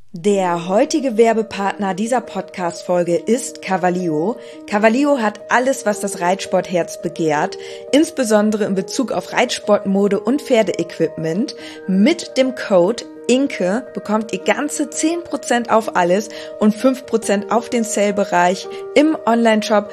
Der heutige Werbepartner dieser Podcast-Folge ist Cavallio. Cavallio hat alles, was das Reitsportherz begehrt, insbesondere in Bezug auf Reitsportmode und Pferdeequipment. Mit dem Code INKE bekommt ihr ganze 10% auf alles und 5% auf den Sale-Bereich im Onlineshop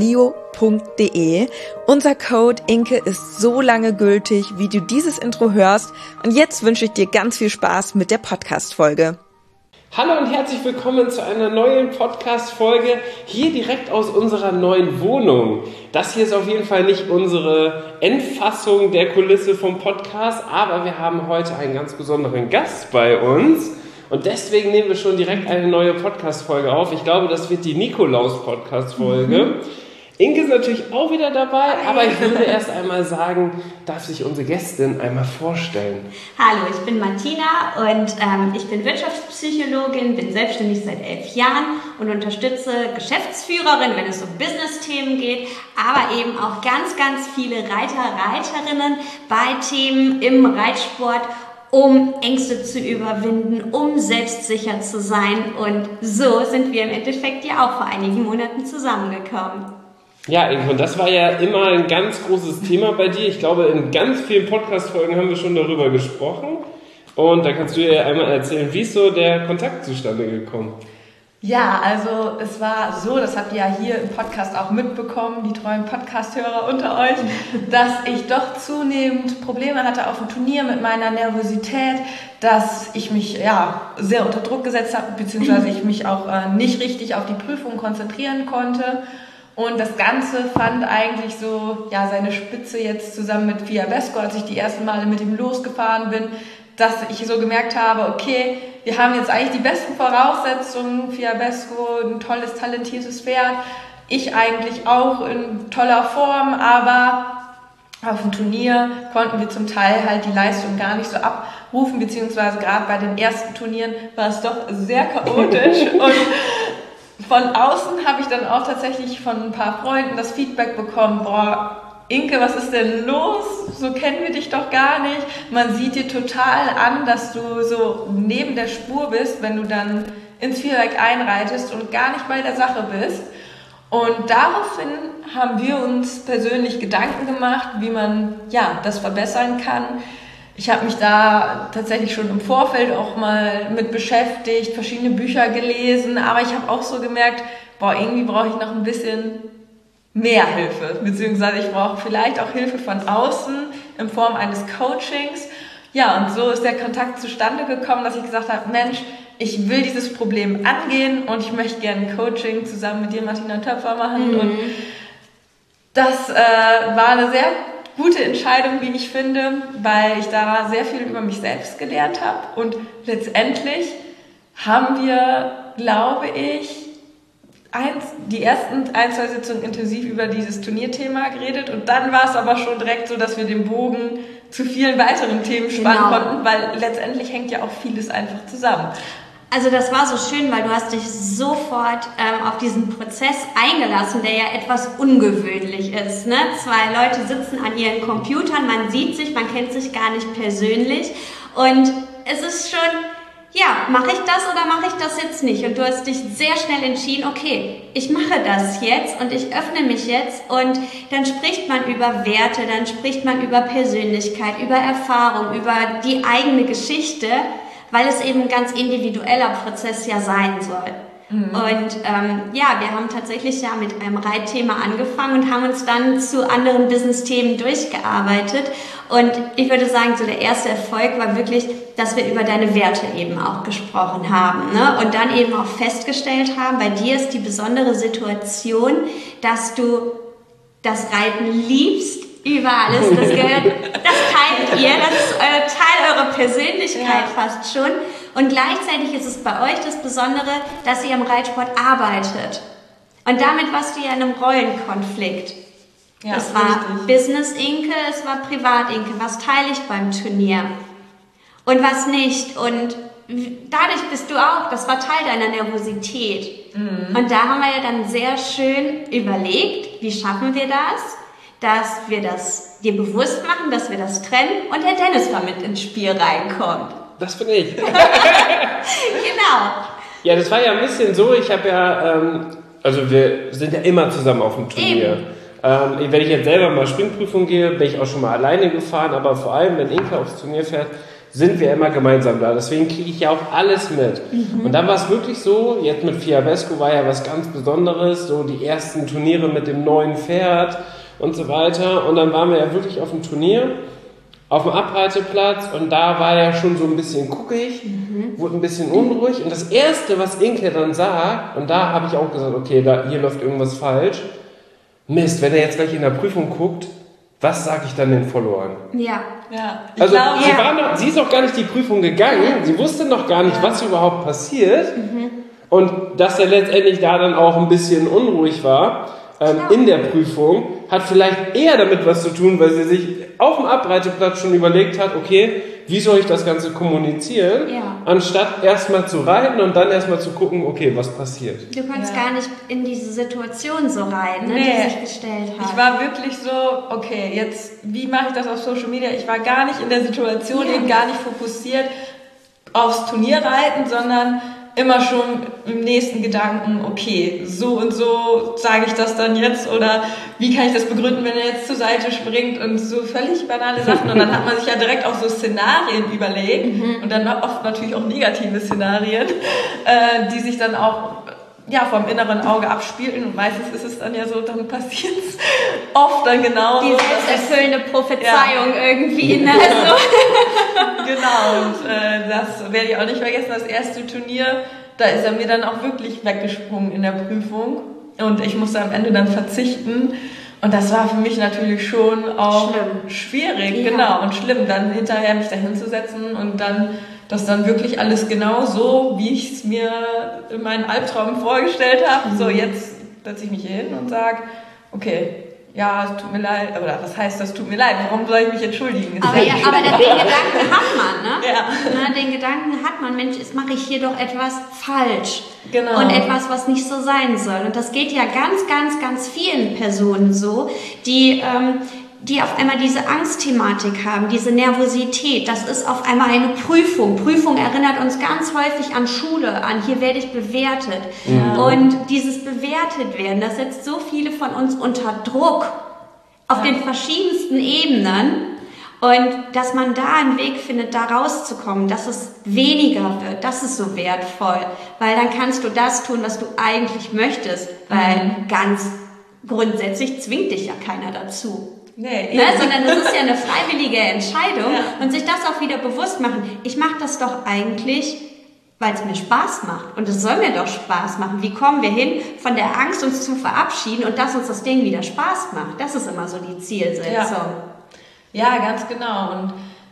cavallio.de. Unser Code INKE ist so lange gültig, wie du dieses Intro hörst. Und jetzt wünsche ich dir ganz viel Spaß mit der Podcast-Folge. Hallo und herzlich willkommen zu einer neuen Podcast-Folge hier direkt aus unserer neuen Wohnung. Das hier ist auf jeden Fall nicht unsere Endfassung der Kulisse vom Podcast, aber wir haben heute einen ganz besonderen Gast bei uns und deswegen nehmen wir schon direkt eine neue Podcast-Folge auf. Ich glaube, das wird die Nikolaus-Podcast-Folge. Inke ist natürlich auch wieder dabei, aber ich würde erst einmal sagen, darf sich unsere Gästin einmal vorstellen. Hallo, ich bin Martina und ich bin Wirtschaftspsychologin, bin selbstständig seit 11 Jahren und unterstütze Geschäftsführerinnen, wenn es um Business-Themen geht, aber eben auch ganz, ganz viele Reiter, Reiterinnen bei Themen im Reitsport, um Ängste zu überwinden, um selbstsicher zu sein. Und so sind wir im Endeffekt ja auch vor einigen Monaten zusammengekommen. Ja, Inke, und das war ja immer ein ganz großes Thema bei dir. Ich glaube, in ganz vielen Podcast-Folgen haben wir schon darüber gesprochen. Und da kannst du ja einmal erzählen, wie ist so der Kontakt zustande gekommen? Ja, also es war so, das habt ihr ja hier im Podcast auch mitbekommen, die treuen Podcast-Hörer unter euch, dass ich doch zunehmend Probleme hatte auf dem Turnier mit meiner Nervosität, dass ich mich sehr unter Druck gesetzt habe, beziehungsweise ich mich auch nicht richtig auf die Prüfung konzentrieren konnte. Und das Ganze fand eigentlich so seine Spitze jetzt zusammen mit Fiabesco, als ich die ersten Male mit ihm losgefahren bin, dass ich so gemerkt habe, okay, wir haben jetzt eigentlich die besten Voraussetzungen, Fiabesco, ein tolles, talentiertes Pferd, ich eigentlich auch in toller Form, aber auf dem Turnier konnten wir zum Teil halt die Leistung gar nicht so abrufen, beziehungsweise gerade bei den ersten Turnieren war es doch sehr chaotisch und von außen habe ich dann auch tatsächlich von ein paar Freunden das Feedback bekommen, Inke, was ist denn los? So kennen wir dich doch gar nicht. Man sieht dir total an, dass du so neben der Spur bist, wenn du dann ins Vierwerk einreitest und gar nicht bei der Sache bist. Und daraufhin haben wir uns persönlich Gedanken gemacht, wie man das verbessern kann. Ich habe mich da tatsächlich schon im Vorfeld auch mal mit beschäftigt, verschiedene Bücher gelesen, aber ich habe auch so gemerkt, irgendwie brauche ich noch ein bisschen mehr Hilfe, beziehungsweise ich brauche vielleicht auch Hilfe von außen in Form eines Coachings. Ja, und so ist der Kontakt zustande gekommen, dass ich gesagt habe, Mensch, ich will dieses Problem angehen und ich möchte gerne ein Coaching zusammen mit dir, Martina Töpfer, machen. Und das war eine sehr gute Entscheidung, wie ich finde, weil ich da sehr viel über mich selbst gelernt habe und letztendlich haben wir, glaube ich, die ersten 1-2 Sitzungen intensiv über dieses Turnierthema geredet und dann war es aber schon direkt so, dass wir den Bogen zu vielen weiteren Themen spannen konnten, weil letztendlich hängt ja auch vieles einfach zusammen. Also das war so schön, weil du hast dich sofort auf diesen Prozess eingelassen, der ja etwas ungewöhnlich ist. Ne? 2 Leute sitzen an ihren Computern, man sieht sich, man kennt sich gar nicht persönlich und es ist schon, mache ich das oder mache ich das jetzt nicht? Und du hast dich sehr schnell entschieden, okay, ich mache das jetzt und ich öffne mich jetzt und dann spricht man über Werte, dann spricht man über Persönlichkeit, über Erfahrung, über die eigene Geschichte, weil es eben ein ganz individueller Prozess sein soll. Und wir haben tatsächlich mit einem Reitthema angefangen und haben uns dann zu anderen Business-Themen durchgearbeitet. Und ich würde sagen, so der erste Erfolg war wirklich, dass wir über deine Werte eben auch gesprochen haben. Ne? Und dann eben auch festgestellt haben, bei dir ist die besondere Situation, dass du das Reiten liebst, über alles, das teilt ihr, das ist Teil eurer Persönlichkeit fast schon. Und gleichzeitig ist es bei euch das Besondere, dass ihr im Reitsport arbeitet. Und damit warst du ja in einem Rollenkonflikt. Ja, es war richtig. Business-Inke, es war Privat-Inke. Was teile ich beim Turnier? Und was nicht? Und dadurch bist du auch, das war Teil deiner Nervosität. Und da haben wir ja dann sehr schön überlegt, wie schaffen wir das? Dass wir das dir bewusst machen, dass wir das trennen und der Dennis mal mit ins Spiel reinkommt. das bin ich. Genau. Ja, das war ja ein bisschen so, ich habe ja, also wir sind ja immer zusammen auf dem Turnier. Wenn ich jetzt selber mal Springprüfung gehe, bin ich auch schon mal alleine gefahren, aber vor allem, wenn Inke aufs Turnier fährt, sind wir immer gemeinsam da. Deswegen kriege ich ja auch alles mit. Und dann war es wirklich so, jetzt mit Fiabesco war ja was ganz Besonderes, so die ersten Turniere mit dem neuen Pferd und so weiter. Und dann waren wir ja wirklich auf dem Turnier, auf dem Abreiteplatz, und da war er schon so ein bisschen guckig, wurde ein bisschen unruhig. Und das Erste, was Inke dann sagt, und da habe ich auch gesagt, okay, hier läuft irgendwas falsch. Mist, wenn er jetzt gleich in der Prüfung guckt, was sage ich dann den Followern? Ja. Ich Also glaube, sie ist noch gar nicht die Prüfung gegangen, sie wusste noch gar nicht, was überhaupt passiert. Und dass er letztendlich da dann auch ein bisschen unruhig war in der Prüfung, hat vielleicht eher damit was zu tun, weil sie sich auf dem Abreiteplatz schon überlegt hat, okay, wie soll ich das Ganze kommunizieren, anstatt erstmal zu reiten und dann erstmal zu gucken, okay, was passiert. Du konntest gar nicht in diese Situation so rein, die sich gestellt hat. Ich war wirklich so, okay, jetzt, wie mache ich das auf Social Media? Ich war gar nicht in der Situation, eben gar nicht fokussiert aufs Turnierreiten, sondern immer schon im nächsten Gedanken, okay, so und so sage ich das dann jetzt, oder wie kann ich das begründen, wenn er jetzt zur Seite springt, und so völlig banale Sachen. Und dann hat man sich ja direkt auch so Szenarien überlegt und dann oft natürlich auch negative Szenarien, die sich dann auch vom inneren Auge abspielten, und meistens ist es dann ja so, dann passiert es oft dann genau die so. Die selbsterfüllende Prophezeiung irgendwie, ne? Genau, und das werde ich auch nicht vergessen, das erste Turnier, da ist er mir dann auch wirklich weggesprungen in der Prüfung und ich musste am Ende dann verzichten, und das war für mich natürlich schon auch schwierig, genau, und schlimm, dann hinterher mich da hinzusetzen und dann das dann wirklich alles genau so, wie ich es mir in meinen Albträumen vorgestellt habe. So, jetzt setze ich mich hier hin und sage, okay, ja, es tut mir leid, oder was heißt das, tut mir leid, warum soll ich mich entschuldigen? Aber den Gedanken hat man, ne? Ja. Den Gedanken hat man, Mensch, jetzt mache ich hier doch etwas falsch. Genau. Und etwas, was nicht so sein soll. Und das geht ja ganz, ganz, ganz vielen Personen so, die auf einmal diese Angstthematik haben, diese Nervosität. Das ist auf einmal eine Prüfung. Prüfung erinnert uns ganz häufig an Schule, an hier werde ich bewertet. Ja. Und dieses bewertet werden, das setzt so viele von uns unter Druck auf den verschiedensten Ebenen. Und dass man da einen Weg findet, da rauszukommen, dass es weniger wird, das ist so wertvoll. Weil dann kannst du das tun, was du eigentlich möchtest. Weil ganz grundsätzlich zwingt dich ja keiner dazu. Nee, sondern es ist ja eine freiwillige Entscheidung und sich das auch wieder bewusst machen. Ich mache das doch eigentlich, weil es mir Spaß macht, und es soll mir doch Spaß machen. Wie kommen wir hin, von der Angst uns zu verabschieden und dass uns das Ding wieder Spaß macht? Das ist immer so die Zielsetzung. Ja, ganz genau. Und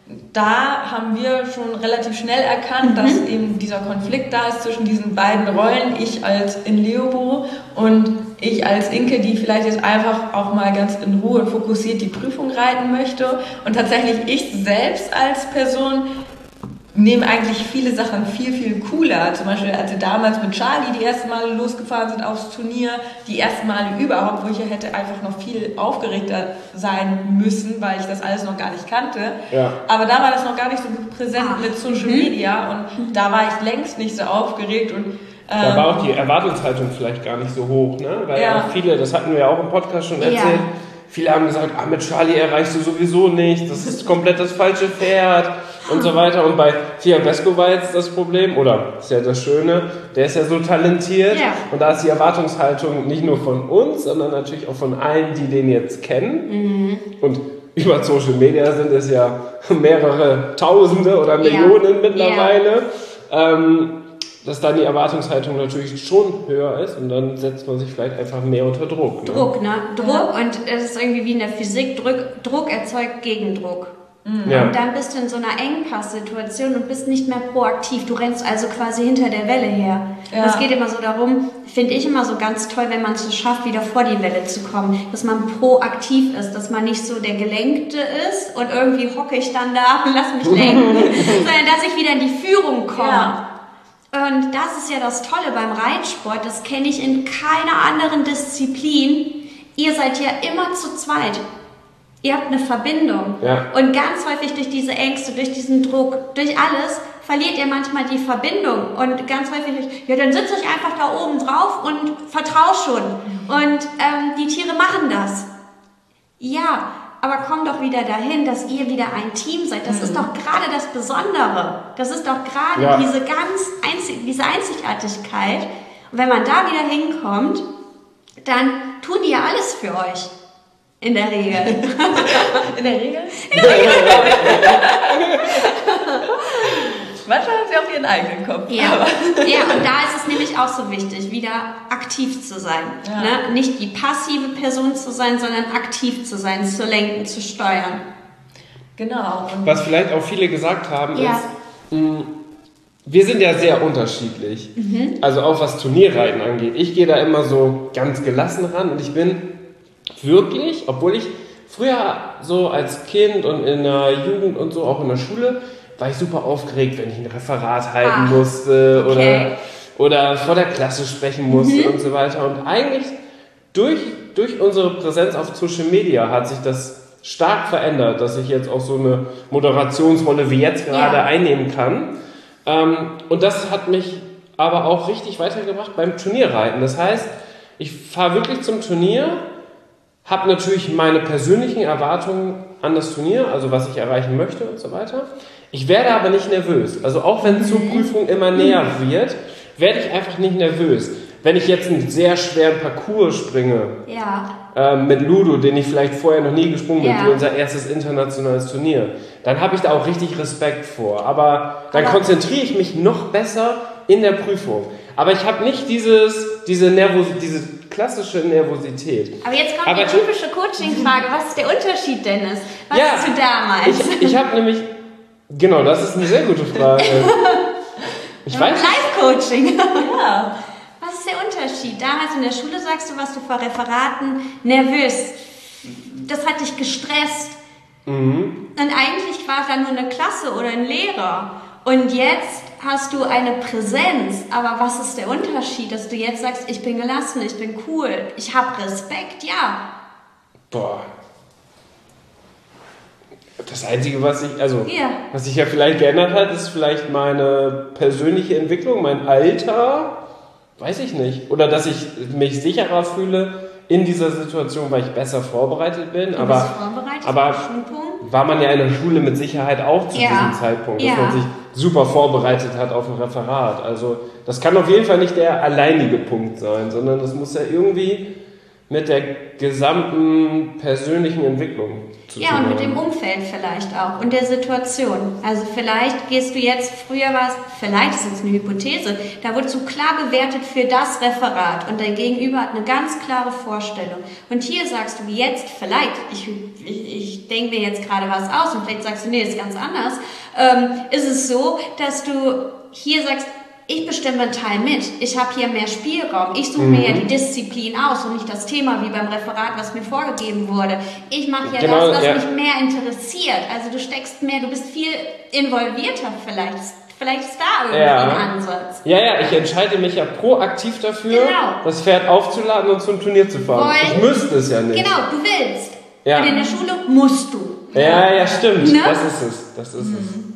da haben wir schon relativ schnell erkannt, dass eben dieser Konflikt da ist zwischen diesen beiden Rollen, ich als in Leobo und ich als Inke, die vielleicht jetzt einfach auch mal ganz in Ruhe und fokussiert die Prüfung reiten möchte. Und tatsächlich ich selbst als Person nehme eigentlich viele Sachen viel, viel cooler. Zum Beispiel, als wir damals mit Charlie die ersten Male losgefahren sind aufs Turnier, die ersten Male überhaupt, wo ich ja hätte einfach noch viel aufgeregter sein müssen, weil ich das alles noch gar nicht kannte. Ja. Aber da war das noch gar nicht so präsent mit Social Media, und da war ich längst nicht so aufgeregt, und da war auch die Erwartungshaltung vielleicht gar nicht so hoch, ne? Weil auch viele, das hatten wir ja auch im Podcast schon erzählt, viele haben gesagt, mit Charlie erreichst du sowieso nicht, das ist komplett das falsche Pferd und so weiter. Und bei Fiabesco war jetzt das Problem, oder ist ja das Schöne, der ist ja so talentiert, und da ist die Erwartungshaltung nicht nur von uns, sondern natürlich auch von allen, die den jetzt kennen. Und über Social Media sind es ja mehrere Tausende oder Millionen mittlerweile. Dass dann die Erwartungshaltung natürlich schon höher ist, und dann setzt man sich vielleicht einfach mehr unter Druck. Ne? Druck, und es ist irgendwie wie in der Physik, Druck erzeugt Gegendruck. Ja. Und dann bist du in so einer Engpasssituation und bist nicht mehr proaktiv. Du rennst also quasi hinter der Welle her. Ja. Es geht immer so darum, finde ich immer so ganz toll, wenn man es so schafft, wieder vor die Welle zu kommen, dass man proaktiv ist, dass man nicht so der Gelenkte ist und irgendwie hocke ich dann da und lass mich lenken, sondern dass ich wieder in die Führung komme. Ja. Und das ist ja das Tolle beim Reitsport, das kenne ich in keiner anderen Disziplin. Ihr seid ja immer zu zweit. Ihr habt eine Verbindung. Ja. Und ganz häufig durch diese Ängste, durch diesen Druck, durch alles, verliert ihr manchmal die Verbindung. Und ganz häufig, ja, dann sitze ich einfach da oben drauf und vertraue schon. Und die Tiere machen das. Ja, aber komm doch wieder dahin, dass ihr wieder ein Team seid. Das ist doch gerade das Besondere. Das ist doch gerade diese Einzigartigkeit. Und wenn man da wieder hinkommt, dann tun die ja alles für euch. In der Regel. In der Regel? Manchmal haben sie auch ihren eigenen Kopf. Ja, und da ist es nämlich auch so wichtig, wieder aktiv zu sein. Ja. Ne? Nicht die passive Person zu sein, sondern aktiv zu sein, zu lenken, zu steuern. Genau. Und was vielleicht auch viele gesagt haben, ist, wir sind ja sehr unterschiedlich. Also auch was Turnierreiten angeht. Ich gehe da immer so ganz gelassen ran und ich bin wirklich, obwohl ich früher so als Kind und in der Jugend und so, auch in der Schule, war ich super aufgeregt, wenn ich ein Referat halten musste oder vor der Klasse sprechen musste und so weiter. Und eigentlich durch unsere Präsenz auf Social Media hat sich das stark verändert, dass ich jetzt auch so eine Moderationsrolle wie jetzt gerade einnehmen kann. Und das hat mich aber auch richtig weitergebracht beim Turnierreiten. Das heißt, ich fahre wirklich zum Turnier, habe natürlich meine persönlichen Erwartungen an das Turnier, also was ich erreichen möchte und so weiter. Ich werde aber nicht nervös. Also auch wenn zur Prüfung immer näher wird, werde ich einfach nicht nervös. Wenn ich jetzt einen sehr schweren Parcours springe, mit Ludo, den ich vielleicht vorher noch nie gesprungen bin, für unser erstes internationales Turnier, dann habe ich da auch richtig Respekt vor. Aber dann konzentriere ich mich noch besser in der Prüfung. Aber ich habe nicht diese klassische Nervosität. Aber jetzt kommt die typische Coaching-Frage. Was ist der Unterschied, Dennis? Was ist du damals? Ich habe nämlich... Genau, das ist eine sehr gute Frage. Ich weiß Live-Coaching. Ja. Was ist der Unterschied? Damals in der Schule sagst du, warst du vor Referaten nervös. Das hat dich gestresst. Und eigentlich war es dann nur eine Klasse oder ein Lehrer. Und jetzt hast du eine Präsenz. Aber was ist der Unterschied, dass du jetzt sagst, ich bin gelassen, ich bin cool, ich habe Respekt, Boah. Das Einzige, was sich ja vielleicht geändert hat, ist vielleicht meine persönliche Entwicklung, mein Alter, weiß ich nicht. Oder dass ich mich sicherer fühle in dieser Situation, weil ich besser vorbereitet bin. Aber war man ja in der Schule mit Sicherheit auch zu diesem Zeitpunkt, dass man sich super vorbereitet hat auf ein Referat. Also das kann auf jeden Fall nicht der alleinige Punkt sein, sondern das muss ja irgendwie mit der gesamten persönlichen Entwicklung zu tun haben. Und mit dem Umfeld vielleicht auch und der Situation. Also vielleicht gehst du jetzt, früher war es, vielleicht ist jetzt eine Hypothese, da wurdest du klar bewertet für das Referat und dein Gegenüber hat eine ganz klare Vorstellung. Und hier sagst du jetzt vielleicht, ich denke mir jetzt gerade was aus und vielleicht sagst du, nee, das ist ganz anders, ist es so, dass du hier sagst, ich bestimme einen Teil mit. Ich habe hier mehr Spielraum. Ich suche mir ja die Disziplin aus und nicht das Thema wie beim Referat, was mir vorgegeben wurde. Ich mache ja das, was mich mehr interessiert. Also du steckst mehr, du bist viel involvierter vielleicht. Vielleicht ist da irgendwie ein Ansatz. Ja, ich entscheide mich ja proaktiv dafür, das Pferd aufzuladen und zum Turnier zu fahren. Ich müsste es ja nicht. Genau, du willst. Und in der Schule musst du. Ja, stimmt. Ne? Das ist es.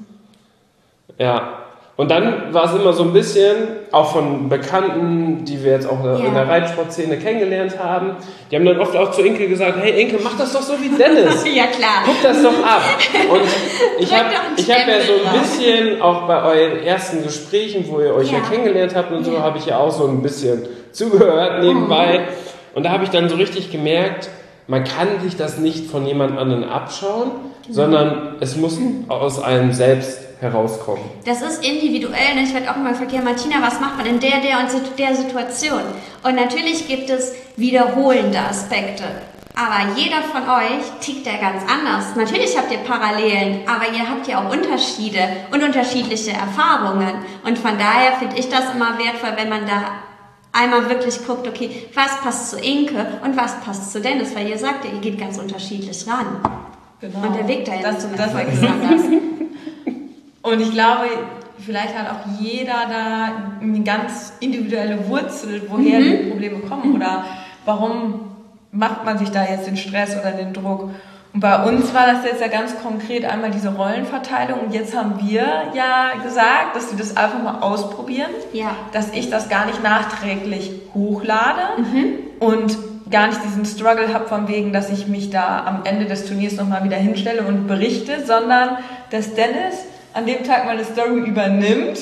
Ja. Und dann war es immer so ein bisschen, auch von Bekannten, die wir jetzt auch in der Reitsportszene kennengelernt haben, die haben dann oft auch zu Inke gesagt, hey Inke, mach das doch so wie Dennis. Ja, klar. Guck das doch ab. Und ich hab ja so ein bisschen, auch bei euren ersten Gesprächen, wo ihr euch ja kennengelernt habt und so, habe ich ja auch so ein bisschen zugehört nebenbei. Und da habe ich dann so richtig gemerkt, man kann sich das nicht von jemand anderen abschauen, sondern es muss aus einem selbst herauskommen. Das ist individuell. Ich werde auch immer gefragt, ja Martina, was macht man in der und der Situation? Und natürlich gibt es wiederholende Aspekte. Aber jeder von euch tickt ja ganz anders. Natürlich habt ihr Parallelen, aber ihr habt ja auch Unterschiede und unterschiedliche Erfahrungen. Und von daher finde ich das immer wertvoll, wenn man da einmal wirklich guckt, okay, was passt zu Inke und was passt zu Dennis, weil ihr sagt ja, ihr geht ganz unterschiedlich ran. Genau. Und der Weg dahin das ist ist anders. Und ich glaube, vielleicht hat auch jeder da eine ganz individuelle Wurzel, woher die Probleme kommen oder warum macht man sich da jetzt den Stress oder den Druck. Und bei uns war das jetzt ja ganz konkret einmal diese Rollenverteilung. Und jetzt haben wir ja gesagt, dass wir das einfach mal ausprobieren. Ja. Dass ich das gar nicht nachträglich hochlade und gar nicht diesen Struggle habe von wegen, dass ich mich da am Ende des Turniers nochmal wieder hinstelle und berichte, sondern dass Dennis an dem Tag meine Story übernimmt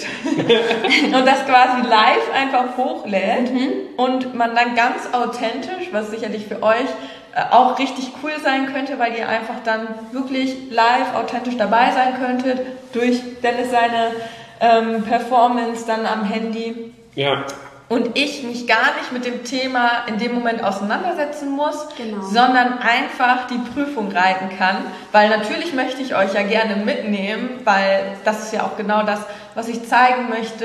und das quasi live einfach hochlädt und man dann ganz authentisch, was sicherlich für euch auch richtig cool sein könnte, weil ihr einfach dann wirklich live authentisch dabei sein könntet, durch Dennis seine Performance dann am Handy. Ja. Und ich mich gar nicht mit dem Thema in dem Moment auseinandersetzen muss, sondern einfach die Prüfung reiten kann. Weil natürlich möchte ich euch ja gerne mitnehmen, weil das ist ja auch genau das, was ich zeigen möchte,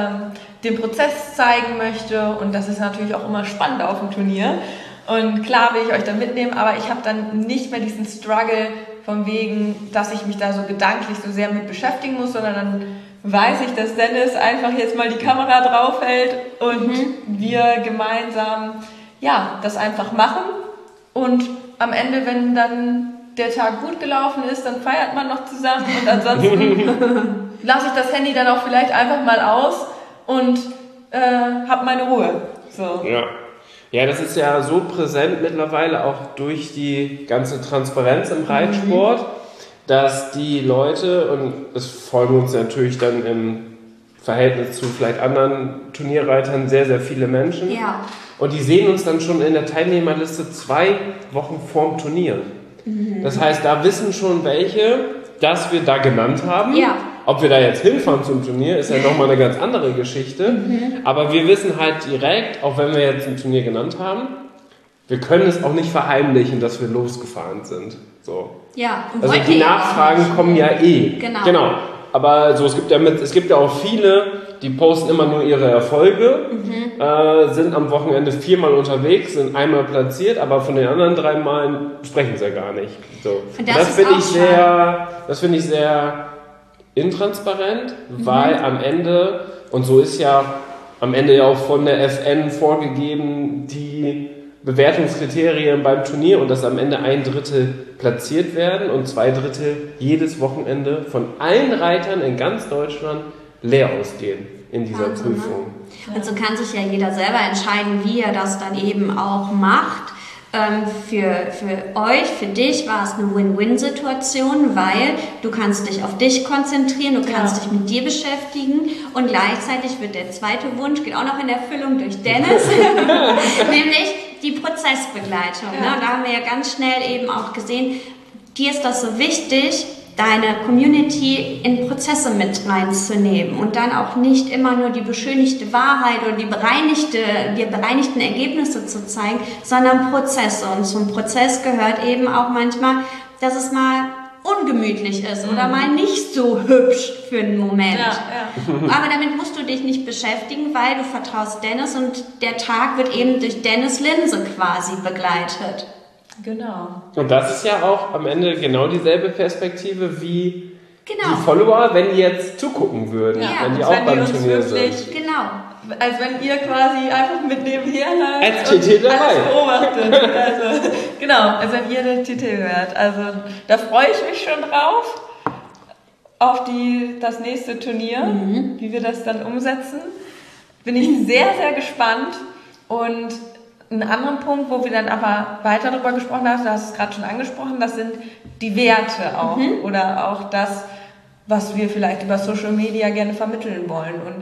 den Prozess zeigen möchte. Und das ist natürlich auch immer spannend auf dem Turnier. Und klar will ich euch da mitnehmen, aber ich habe dann nicht mehr diesen Struggle von wegen, dass ich mich da so gedanklich so sehr mit beschäftigen muss, sondern dann weiß ich, dass Dennis einfach jetzt mal die Kamera draufhält und wir gemeinsam das einfach machen. Und am Ende, wenn dann der Tag gut gelaufen ist, dann feiert man noch zusammen und ansonsten lasse ich das Handy dann auch vielleicht einfach mal aus und habe meine Ruhe. So. Ja, das ist ja so präsent mittlerweile auch durch die ganze Transparenz im Reitsport, dass die Leute, und es folgen uns natürlich dann im Verhältnis zu vielleicht anderen Turnierreitern sehr, sehr viele Menschen. Ja. Und die sehen uns dann schon in der Teilnehmerliste 2 Wochen vorm Turnier. Das heißt, da wissen schon welche, dass wir da genannt haben. Ja. Ob wir da jetzt hinfahren zum Turnier, ist ja nochmal eine ganz andere Geschichte. Aber wir wissen halt direkt, auch wenn wir jetzt ein Turnier genannt haben, wir können es auch nicht verheimlichen, dass wir losgefahren sind. So. Ja, und also die Nachfragen kommen ja eh. Genau. Aber so, es gibt ja auch viele, die posten immer nur ihre Erfolge, sind am Wochenende 4-mal unterwegs, sind einmal platziert, aber von den anderen 3 Malen sprechen sie ja gar nicht. So. Und das finde ich sehr intransparent, weil am Ende, und so ist ja am Ende ja auch von der FN vorgegeben, die Bewertungskriterien beim Turnier, und dass am Ende 1/3 platziert werden und 2/3 jedes Wochenende von allen Reitern in ganz Deutschland leer ausgehen in dieser Prüfung. Und so kann sich ja jeder selber entscheiden, wie er das dann eben auch macht. Für euch, für dich war es eine Win-Win-Situation, weil du kannst dich auf dich konzentrieren, du kannst dich mit dir beschäftigen und gleichzeitig wird der zweite Wunsch, geht auch noch in Erfüllung durch Dennis, nämlich die Prozessbegleitung. Ne? Und da haben wir ja ganz schnell eben auch gesehen, dir ist das so wichtig, deine Community in Prozesse mit reinzunehmen und dann auch nicht immer nur die beschönigte Wahrheit oder die bereinigten Ergebnisse zu zeigen, sondern Prozesse. Und zum Prozess gehört eben auch manchmal, dass es mal ungemütlich ist oder mal nicht so hübsch für einen Moment. Aber damit musst du dich nicht beschäftigen, weil du vertraust Dennis und der Tag wird eben durch Dennis Linse quasi begleitet. Genau. Und das ist ja auch am Ende genau dieselbe Perspektive wie die Follower, wenn die jetzt zugucken würden, wenn die auch beim Turnier sind. Genau. Als wenn ihr quasi einfach mit nebenher als TT dabei beobachtet. Also wenn ihr den TT hört. Also da freue ich mich schon drauf auf das nächste Turnier, wie wir das dann umsetzen. Bin ich sehr, sehr gespannt. Und einen anderen Punkt, wo wir dann aber weiter darüber gesprochen haben, du hast es gerade schon angesprochen, das sind die Werte auch oder auch das, was wir vielleicht über Social Media gerne vermitteln wollen. Und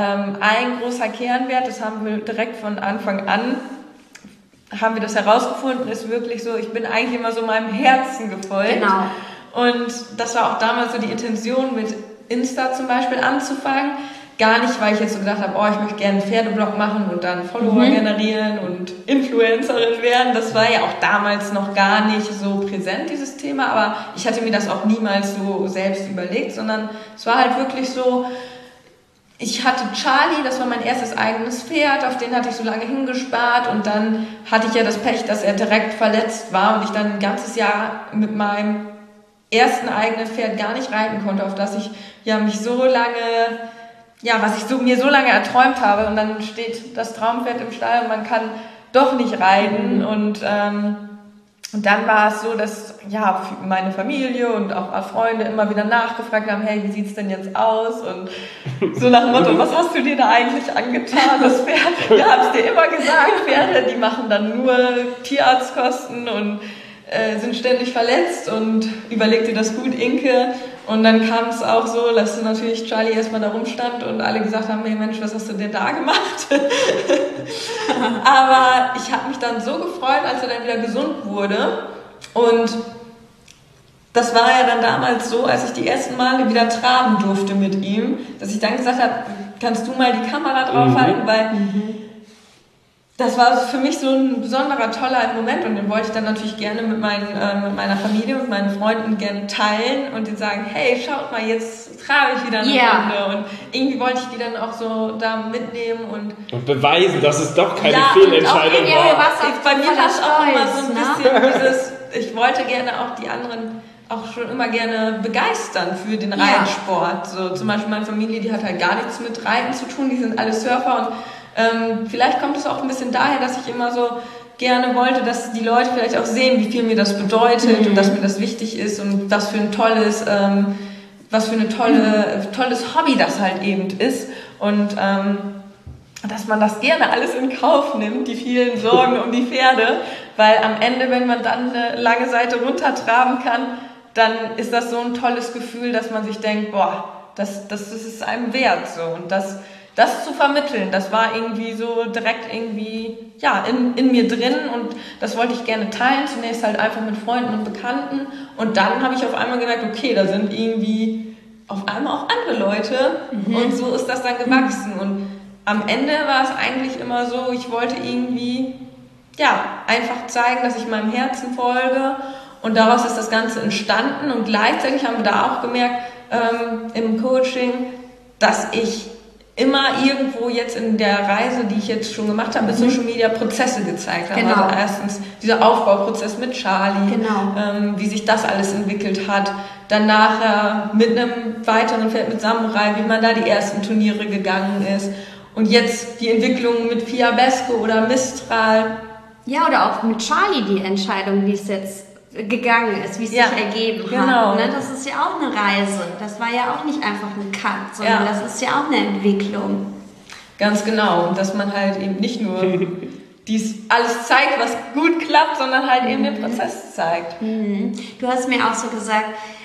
ein großer Kernwert, das haben wir direkt von Anfang an, haben wir das herausgefunden, ist wirklich so, ich bin eigentlich immer so meinem Herzen gefolgt. Genau. Und das war auch damals so die Intention, mit Insta zum Beispiel anzufangen. Gar nicht, weil ich jetzt so gedacht habe, ich möchte gerne einen Pferdeblog machen und dann Follower generieren und Influencerin werden. Das war ja auch damals noch gar nicht so präsent, dieses Thema. Aber ich hatte mir das auch niemals so selbst überlegt, sondern es war halt wirklich so, ich hatte Charlie, das war mein erstes eigenes Pferd, auf den hatte ich so lange hingespart und dann hatte ich ja das Pech, dass er direkt verletzt war und ich dann ein ganzes Jahr mit meinem ersten eigenen Pferd gar nicht reiten konnte, auf das ich mich so lange... was ich mir so lange erträumt habe und dann steht das Traumpferd im Stall und man kann doch nicht reiten und Und dann war es so, dass ja meine Familie und auch Freunde immer wieder nachgefragt haben, hey, wie sieht's denn jetzt aus? Und so nach dem Motto, was hast du dir da eigentlich angetan? Das Pferd, ja, hab's dir immer gesagt, Pferde, die machen dann nur Tierarztkosten und sind ständig verletzt und überleg dir das gut, Inke. Und dann kam es auch so, dass natürlich Charlie erstmal da rumstand und alle gesagt haben, hey Mensch, was hast du denn da gemacht? Aber ich habe mich dann so gefreut, als er dann wieder gesund wurde. Und das war ja dann damals so, als ich die ersten Male wieder traben durfte mit ihm, dass ich dann gesagt habe, kannst du mal die Kamera draufhalten, weil das war für mich so ein besonderer, toller Moment und den wollte ich dann natürlich gerne mit meiner Familie und meinen Freunden gerne teilen und denen sagen, hey, schaut mal, jetzt trabe ich wieder eine Runde und irgendwie wollte ich die dann auch so da mitnehmen und beweisen, dass es doch keine Fehlentscheidung war. Bei mir war es auch immer so ein bisschen dieses, ich wollte gerne auch die anderen auch schon immer gerne begeistern für den Reitsport. So zum Beispiel meine Familie, die hat halt gar nichts mit Reiten zu tun, die sind alle Surfer und vielleicht kommt es auch ein bisschen daher, dass ich immer so gerne wollte, dass die Leute vielleicht auch sehen, wie viel mir das bedeutet und dass mir das wichtig ist und was für ein tolles Hobby das halt eben ist und dass man das gerne alles in Kauf nimmt, die vielen Sorgen um die Pferde, weil am Ende, wenn man dann eine lange Seite runtertraben kann, dann ist das so ein tolles Gefühl, dass man sich denkt, boah, das ist einem wert so und das zu vermitteln, das war irgendwie so direkt irgendwie, ja, in mir drin und das wollte ich gerne teilen, zunächst halt einfach mit Freunden und Bekannten und dann habe ich auf einmal gemerkt, okay, da sind irgendwie auf einmal auch andere Leute und so ist das dann gewachsen und am Ende war es eigentlich immer so, ich wollte irgendwie, ja, einfach zeigen, dass ich meinem Herzen folge und daraus ist das Ganze entstanden und gleichzeitig haben wir da auch gemerkt, im Coaching, dass ich immer irgendwo jetzt in der Reise, die ich jetzt schon gemacht habe, mit Social Media Prozesse gezeigt habe. Genau. Also erstens dieser Aufbauprozess mit Charlie, wie sich das alles entwickelt hat. Dann nachher mit einem weiteren Pferd mit Samurai, wie man da die ersten Turniere gegangen ist. Und jetzt die Entwicklung mit Fiabesco oder Mistral. Ja, oder auch mit Charlie die Entscheidung, wie es jetzt gegangen ist, wie es sich ergeben hat. Ne? Das ist ja auch eine Reise. Das war ja auch nicht einfach ein Cut, sondern das ist ja auch eine Entwicklung. Ganz genau. Und dass man halt eben nicht nur dies alles zeigt, was gut klappt, sondern halt eben den Prozess zeigt. Du hast mir auch so gesagt,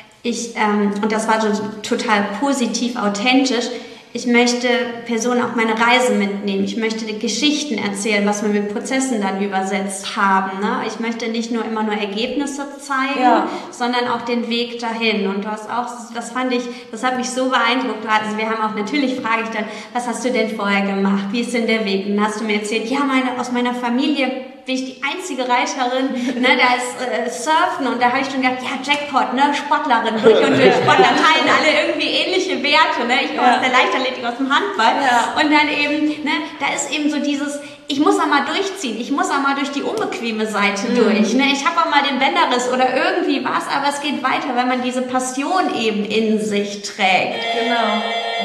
und das war so total positiv, authentisch, ich möchte Personen auf meine Reise mitnehmen. Ich möchte Geschichten erzählen, was wir mit Prozessen dann übersetzt haben. Ne? Ich möchte nicht nur immer nur Ergebnisse zeigen, sondern auch den Weg dahin. Und du hast auch, das hat mich so beeindruckt. Also wir haben auch, natürlich frage ich dann, was hast du denn vorher gemacht? Wie ist denn der Weg? Und dann hast du mir erzählt, ja, aus meiner Familie bin ich die einzige Reiterin, ne, da ist Surfen und da habe ich schon gedacht, ja, Jackpot, ne, Sportlerin, durch und durch, Sportler teilen alle irgendwie ähnliche Werte, ne, ich komme aus der Leichtathletik, aus dem Handball und dann eben, ne, da ist eben so dieses, ich muss auch mal durchziehen, ich muss auch mal durch die unbequeme Seite durch, ne, ich habe auch mal den Bänderriss oder irgendwie was, aber es geht weiter, wenn man diese Passion eben in sich trägt. Genau.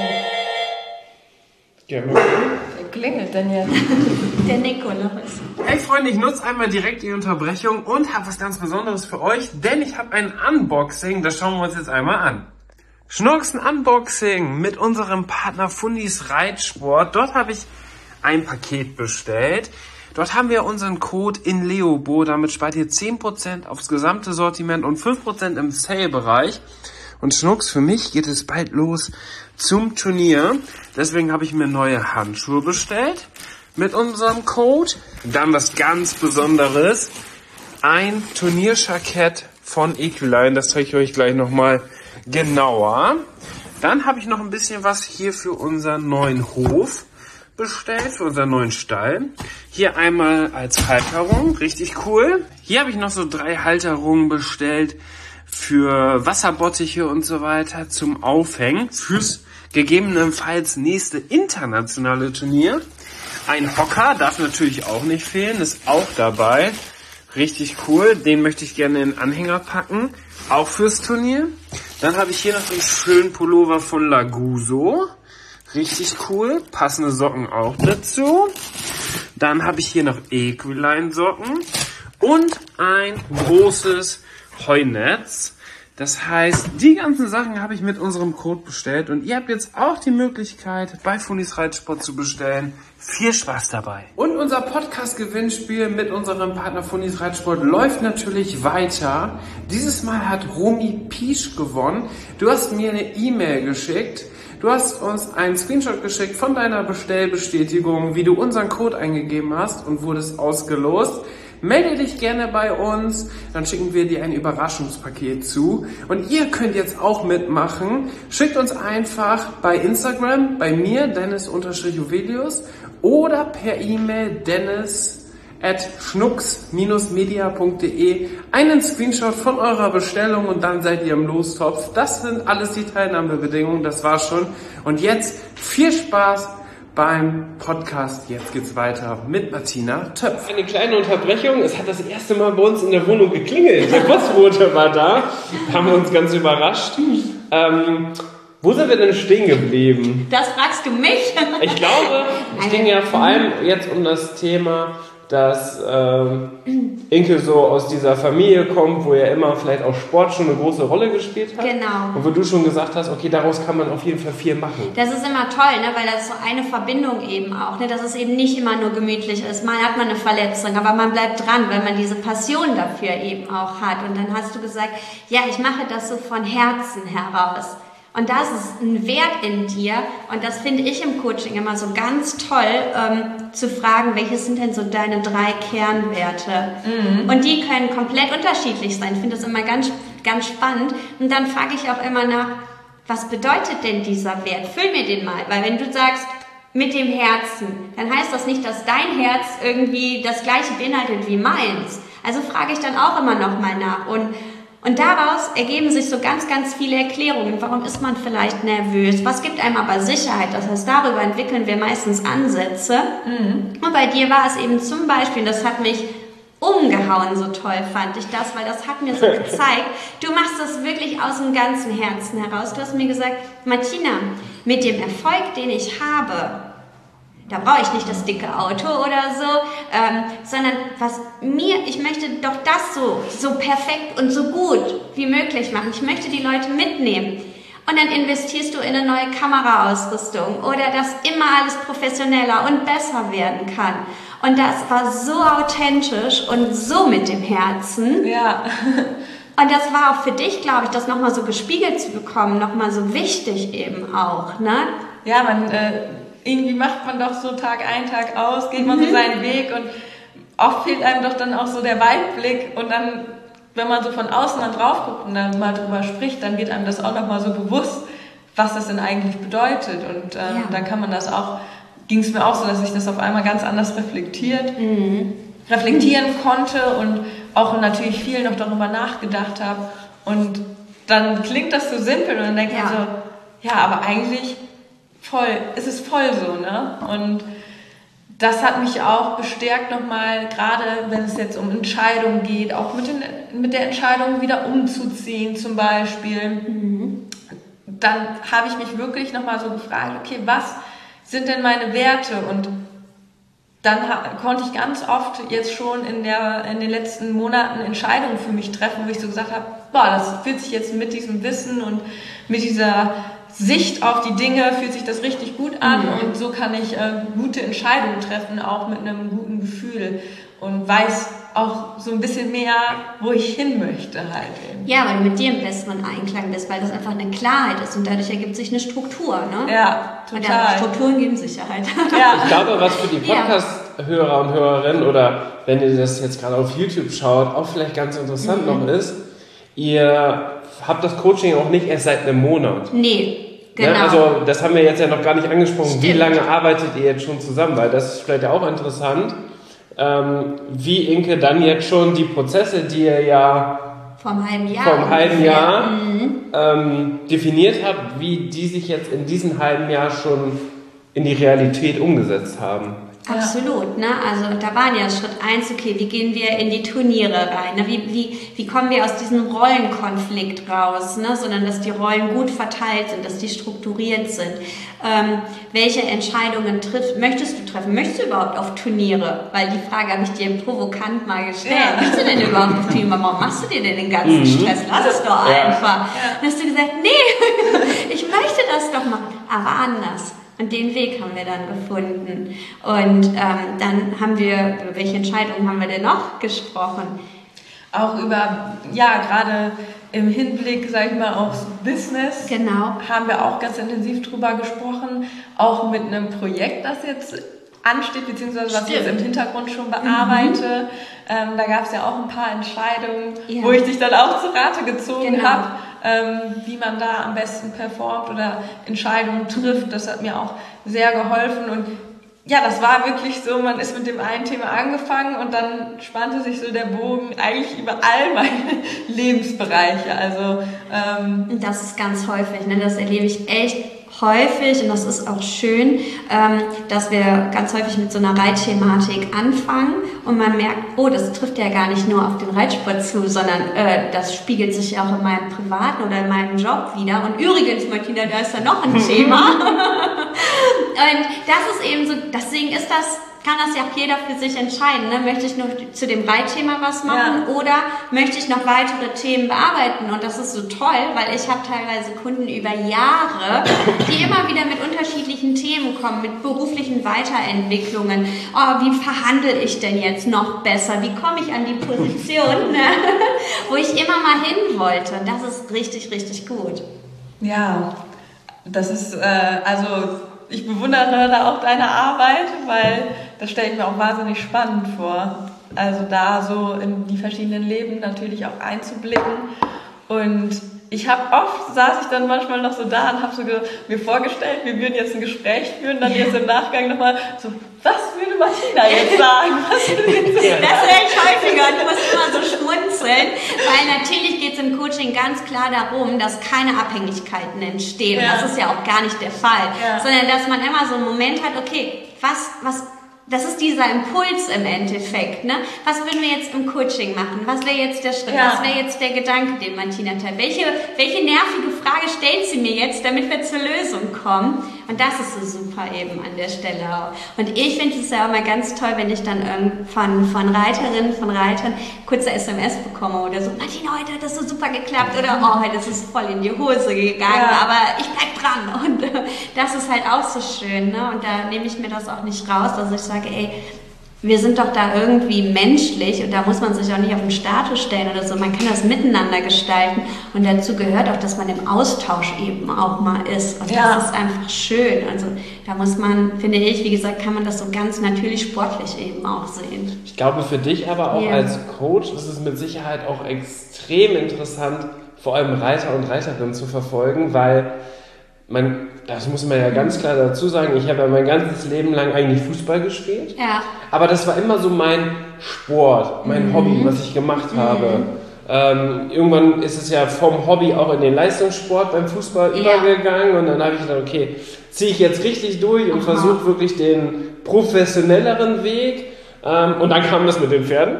Gerne. Wer klingelt denn jetzt? Der Nikolaus. Hey Freunde, ich nutze einmal direkt die Unterbrechung und habe was ganz Besonderes für euch, denn ich habe ein Unboxing, das schauen wir uns jetzt einmal an. Schnurks ein Unboxing mit unserem Partner Fundis Reitsport. Dort habe ich ein Paket bestellt. Dort haben wir unseren Code INLEOBO, damit spart ihr 10% aufs gesamte Sortiment und 5% im Sale-Bereich. Und Schnucks, für mich geht es bald los zum Turnier. Deswegen habe ich mir neue Handschuhe bestellt mit unserem Code. Dann was ganz Besonderes, ein Turnierjackett von Equiline. Das zeige ich euch gleich nochmal genauer. Dann habe ich noch ein bisschen was hier für unseren neuen Hof bestellt, für unseren neuen Stall. Hier einmal als Halterung, richtig cool. Hier habe ich noch so 3 Halterungen bestellt für Wasserbottiche und so weiter zum Aufhängen fürs gegebenenfalls nächste internationale Turnier. Ein Hocker darf natürlich auch nicht fehlen, ist auch dabei. Richtig cool, den möchte ich gerne in den Anhänger packen, auch fürs Turnier. Dann habe ich hier noch einen schönen Pullover von Laguso. Richtig cool, passende Socken auch dazu. Dann habe ich hier noch Equiline Socken und ein großes Heunetz. Das heißt, die ganzen Sachen habe ich mit unserem Code bestellt und ihr habt jetzt auch die Möglichkeit, bei Funis Reitsport zu bestellen. Viel Spaß dabei! Und unser Podcast-Gewinnspiel mit unserem Partner Funis Reitsport läuft natürlich weiter. Dieses Mal hat Romy Piesch gewonnen. Du hast mir eine E-Mail geschickt. Du hast uns einen Screenshot geschickt von deiner Bestellbestätigung, wie du unseren Code eingegeben hast und wurdest ausgelost. Melde dich gerne bei uns, dann schicken wir dir ein Überraschungspaket zu. Und ihr könnt jetzt auch mitmachen. Schickt uns einfach bei Instagram, bei mir, Dennis_Juvelius, oder per E-Mail dennis@schnux-media.de einen Screenshot von eurer Bestellung und dann seid ihr im Lostopf. Das sind alles die Teilnahmebedingungen, das war's schon. Und jetzt viel Spaß beim Podcast. Jetzt geht's weiter mit Martina Töpf. Eine kleine Unterbrechung. Es hat das erste Mal bei uns in der Wohnung geklingelt. Der Postbote war da. Haben wir uns ganz überrascht. Wo sind wir denn stehen geblieben? Das fragst du mich? Ich glaube, es ging ja vor allem jetzt um das Thema, dass Inke so aus dieser Familie kommt, wo ja immer vielleicht auch Sport schon eine große Rolle gespielt hat. Genau. Und wo du schon gesagt hast, okay, daraus kann man auf jeden Fall viel machen. Das ist immer toll, ne? Weil das so eine Verbindung eben auch, ne? Dass es eben nicht immer nur gemütlich ist. Mal hat man eine Verletzung, aber man bleibt dran, weil man diese Passion dafür eben auch hat. Und dann hast du gesagt, ja, ich mache das so von Herzen heraus. Und das ist ein Wert in dir und das finde ich im Coaching immer so ganz toll, zu fragen, welche sind denn so deine 3 Kernwerte? Mhm. Und die können komplett unterschiedlich sein. Ich finde das immer ganz, ganz spannend. Und dann frage ich auch immer nach, was bedeutet denn dieser Wert? Füll mir den mal, weil wenn du sagst, mit dem Herzen, dann heißt das nicht, dass dein Herz irgendwie das Gleiche beinhaltet wie meins. Also frage ich dann auch immer noch mal nach und daraus ergeben sich so ganz, ganz viele Erklärungen. Warum ist man vielleicht nervös? Was gibt einem aber Sicherheit? Das heißt, darüber entwickeln wir meistens Ansätze. Mhm. Und bei dir war es eben zum Beispiel, das hat mich umgehauen, so toll fand ich das, weil das hat mir so gezeigt, du machst das wirklich aus dem ganzen Herzen heraus. Du hast mir gesagt, Martina, mit dem Erfolg, den ich habe, da brauche ich nicht das dicke Auto oder so, sondern ich möchte doch das so perfekt und so gut wie möglich machen. Ich möchte die Leute mitnehmen. Und dann investierst du in eine neue Kameraausrüstung oder dass immer alles professioneller und besser werden kann. Und das war so authentisch und so mit dem Herzen. Ja. Und das war auch für dich, glaube ich, das nochmal so gespiegelt zu bekommen, nochmal so wichtig eben auch, ne? Ja, irgendwie macht man doch so Tag ein, Tag aus, geht man so seinen Weg und oft fehlt einem doch dann auch so der Weitblick und dann, wenn man so von außen dann drauf guckt und dann mal drüber spricht, dann wird einem das auch nochmal so bewusst, was das denn eigentlich bedeutet und dann kann man das auch, ging es mir auch so, dass ich das auf einmal ganz anders reflektieren konnte und auch natürlich viel noch darüber nachgedacht habe und dann klingt das so simpel und dann denke ich so, ja, aber eigentlich es ist voll so, ne? Und das hat mich auch bestärkt nochmal, gerade wenn es jetzt um Entscheidungen geht, auch mit der Entscheidung wieder umzuziehen zum Beispiel. Mhm. Dann habe ich mich wirklich nochmal so gefragt, okay, was sind denn meine Werte? Und dann konnte ich ganz oft jetzt schon in den letzten Monaten Entscheidungen für mich treffen, wo ich so gesagt habe, das fühlt sich jetzt mit diesem Wissen und mit dieser Sicht auf die Dinge fühlt sich das richtig gut an und so kann ich gute Entscheidungen treffen, auch mit einem guten Gefühl und weiß auch so ein bisschen mehr, wo ich hin möchte halt eben. Ja, weil du mit dir im besseren Einklang bist, weil das einfach eine Klarheit ist und dadurch ergibt sich eine Struktur, ne? Ja, total. Und Strukturen geben Sicherheit. Ja. Ich glaube, was für die Podcast-Hörer und Hörerinnen oder wenn ihr das jetzt gerade auf YouTube schaut, auch vielleicht ganz interessant noch ist, ihr habt das Coaching auch nicht erst seit einem Monat. Nee. Genau. Ne? Also das haben wir jetzt ja noch gar nicht angesprochen. Stimmt. Wie lange arbeitet ihr jetzt schon zusammen? Weil das ist vielleicht ja auch interessant, wie Inke dann jetzt schon die Prozesse, die ihr ja vom halben Jahr definiert habt, wie die sich jetzt in diesem halben Jahr schon in die Realität umgesetzt haben. Absolut, ne? Also da waren ja Schritt 1, okay, wie gehen wir in die Turniere rein? Ne? Wie kommen wir aus diesem Rollenkonflikt raus, ne? Sondern dass die Rollen gut verteilt sind, dass die strukturiert sind. Welche Entscheidungen möchtest du treffen? Möchtest du überhaupt auf Turniere? Weil die Frage habe ich dir provokant mal gestellt. Ja. Möchtest du denn überhaupt auf Turniere? Warum machst du dir denn den ganzen Stress? Lass es doch einfach. Ja. Dann hast du gesagt, nee, ich möchte das doch machen, aber anders. Und den Weg haben wir dann gefunden. Und dann haben wir, über welche Entscheidungen haben wir denn noch gesprochen? Auch über, ja, gerade im Hinblick, sag ich mal, aufs Business. Genau. Haben wir auch ganz intensiv drüber gesprochen. Auch mit einem Projekt, das jetzt ansteht, beziehungsweise was ich jetzt im Hintergrund schon bearbeite. Da gab es ja auch ein paar Entscheidungen, wo ich dich dann auch zu Rate gezogen habe, wie man da am besten performt oder Entscheidungen trifft. Das hat mir auch sehr geholfen und ja, das war wirklich so, man ist mit dem einen Thema angefangen und dann spannte sich so der Bogen eigentlich über all meine Lebensbereiche. Also das ist ganz häufig, ne? Das erlebe ich echt häufig und das ist auch schön, dass wir ganz häufig mit so einer Reitthematik anfangen und man merkt, oh, das trifft ja gar nicht nur auf den Reitsport zu, sondern das spiegelt sich ja auch in meinem privaten oder in meinem Job wieder. Und übrigens, Martina, da ist ja noch ein Thema. Und das ist eben so, deswegen kann das ja auch jeder für sich entscheiden. Ne? Möchte ich nur zu dem Reitthema was machen oder möchte ich noch weitere Themen bearbeiten? Und das ist so toll, weil ich habe teilweise Kunden über Jahre, die immer wieder mit unterschiedlichen Themen kommen, mit beruflichen Weiterentwicklungen. Oh, wie verhandle ich denn jetzt noch besser? Wie komme ich an die Position, ne? Wo ich immer mal hin wollte? Und das ist richtig, richtig gut. Ja, das ist ich bewundere da auch deine Arbeit, weil das stelle ich mir auch wahnsinnig spannend vor. Also da so in die verschiedenen Leben natürlich auch einzublicken. Und saß ich dann manchmal noch so da und habe so mir vorgestellt, wir würden jetzt ein Gespräch führen, dann jetzt im Nachgang nochmal so, was würde Martina jetzt sagen? Das höre ich häufiger, du musst immer so schmunzeln, weil natürlich geht es im Coaching ganz klar darum, dass keine Abhängigkeiten entstehen. Ja. Das ist ja auch gar nicht der Fall, sondern dass man immer so einen Moment hat, okay, das ist dieser Impuls im Endeffekt, ne? Was würden wir jetzt im Coaching machen? Was wäre jetzt der Schritt? Was wäre jetzt der Gedanke, den Martina hat? Welche nervige Frage stellt sie mir jetzt, damit wir zur Lösung kommen? Und das ist so super eben an der Stelle auch. Und ich finde es ja auch mal ganz toll, wenn ich dann von Reiterinnen, von Reitern kurze SMS bekomme oder so, Martina, heute hat das so super geklappt oder oh, heute ist es voll in die Hose gegangen, aber ich bleib dran. Und das ist halt auch so schön, ne? Und da nehme ich mir das auch nicht raus, dass ich sage, ey, wir sind doch da irgendwie menschlich und da muss man sich auch nicht auf den Status stellen oder so. Man kann das miteinander gestalten und dazu gehört auch, dass man im Austausch eben auch mal ist. Und das ist einfach schön. Also da muss man, finde ich, wie gesagt, kann man das so ganz natürlich sportlich eben auch sehen. Ich glaube, für dich aber auch als Coach ist es mit Sicherheit auch extrem interessant, vor allem Reiter und Reiterinnen zu verfolgen, weil das muss man ja ganz klar dazu sagen, ich habe ja mein ganzes Leben lang eigentlich Fußball gespielt, aber das war immer so mein Sport, mein Hobby, was ich gemacht habe. Irgendwann ist es ja vom Hobby auch in den Leistungssport beim Fußball übergegangen und dann habe ich gedacht, okay, ziehe ich jetzt richtig durch und versuche wirklich den professionelleren Weg und dann kam das mit den Pferden